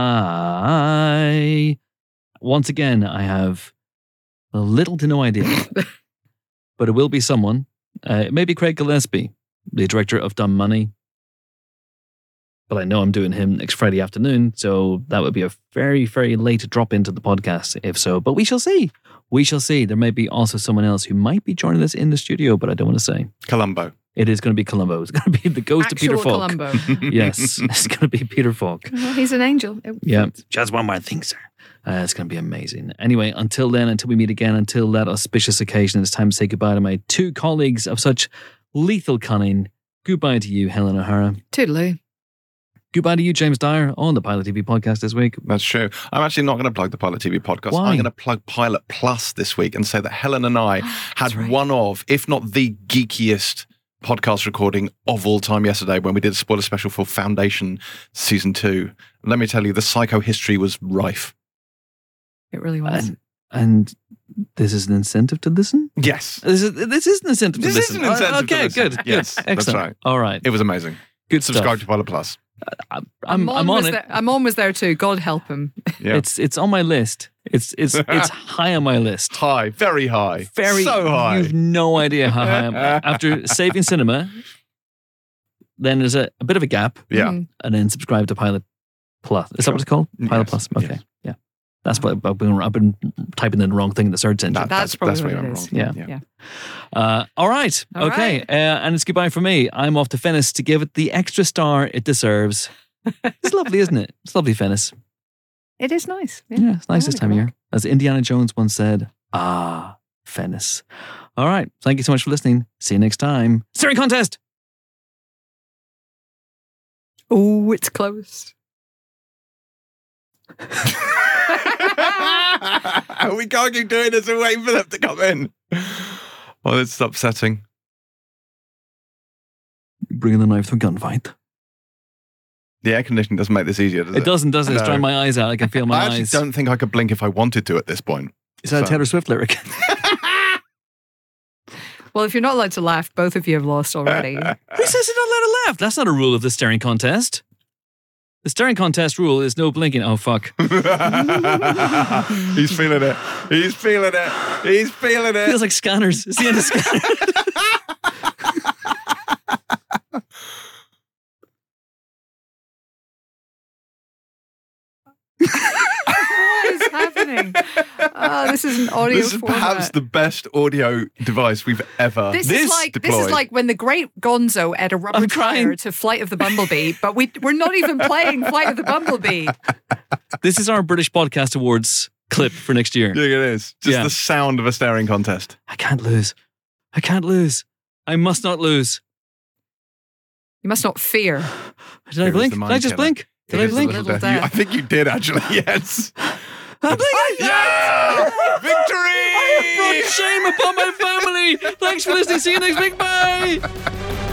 by... Once again, I have little to no idea. But it will be someone. Uh, it may be Craig Gillespie, the director of Dumb Money. But I know I'm doing him next Friday afternoon, so that would be a very, very late drop into the podcast, if so. But we shall see. We shall see. There may be also someone else who might be joining us in the studio, but I don't want to say. Columbo. It is going to be Columbo. It's going to be the ghost Actual of Peter Falk. Columbo. Yes, it's going to be Peter Falk. Well, he's an angel. It Yeah, fits. just one more thing, sir. Uh, it's going to be amazing. Anyway, until then, until we meet again, until that auspicious occasion, it's time to say goodbye to my two colleagues of such lethal cunning. Goodbye to you, Helen O'Hara. Toodaloo. Goodbye to you, James Dyer, on the Pilot T V podcast this week. That's true. I'm actually not going to plug the Pilot T V podcast. Why? I'm going to plug Pilot Plus this week and say that Helen and I had right. one of, if not the geekiest podcast recording of all time yesterday when we did a spoiler special for Foundation Season two. Let me tell you, the psychohistory was rife. It really was. And, and this is an incentive to listen? Yes. This is, this is an incentive to This listen. is an incentive Uh, okay, to listen. good. Yes, good. that's Excellent. right. All right. It was amazing. Good Subscribe stuff. to Pilot Plus. I'm, I'm, I'm was on it. There, Amon was there too. God help him. Yeah. It's it's on my list. It's it's it's high on my list. high, very high. Very so high. You've no idea how high. I'm, after Saving Cinema, then there's a, a bit of a gap. Yeah. Mhm. And then subscribe to Pilot Plus. Is Sure. that what it's called? Pilot Yes. Plus. Okay. Yes. Yeah. That's what I've been, I've been typing in the wrong thing in the search engine. That- That's, probably where what you it went is. wrong. Yeah. yeah. Uh, all right. All okay. right. Uh, and it's goodbye for me. I'm off to Venice to give it the extra star it deserves. It's lovely, isn't it? It's lovely, Venice. It is nice. Yeah, Yeah, it's nice I this wanna time go of year. back. As Indiana Jones once said, ah, Venice. All right. Thank you so much for listening. See you next time. Staring contest. Oh, it's close. We can't keep doing this and waiting for them to come in. Well, it's upsetting. Bringing the knife to a gunfight. The air conditioning doesn't make this easier, does it? It doesn't, does it? It's No. drying my eyes out. I can feel my I actually eyes. don't think I could blink if I wanted to at this point. Is that a So- Taylor Swift lyric? Well, if you're not allowed to laugh, both of you have lost already. Who says you're not allowed to laugh? That's not a rule of the staring contest. The staring contest rule is no blinking. Oh, fuck. He's feeling it. He's feeling it. He's feeling it. Feels like Scanners. It's the end of Scanners. What is happening? Oh, this is an audio This is format. perhaps the best audio device we've ever This, This is like this deployed. is like when the great Gonzo added a rubber I'm tire trying. to Flight of the Bumblebee, but we we're not even playing Flight of the Bumblebee. This is our British Podcast Awards clip for next year. Yeah, it is. Just Yeah. the sound of a staring contest. I can't lose. I can't lose. I must not lose. You must not fear. Did Fear I is blink? the Did mind I just killer. blink? Did It I is the blink? little Little death. You- death. I think you did actually. Yes. I blinked! Yeah! Victory! I have brought shame upon my family. Thanks for listening. See you next week. Bye.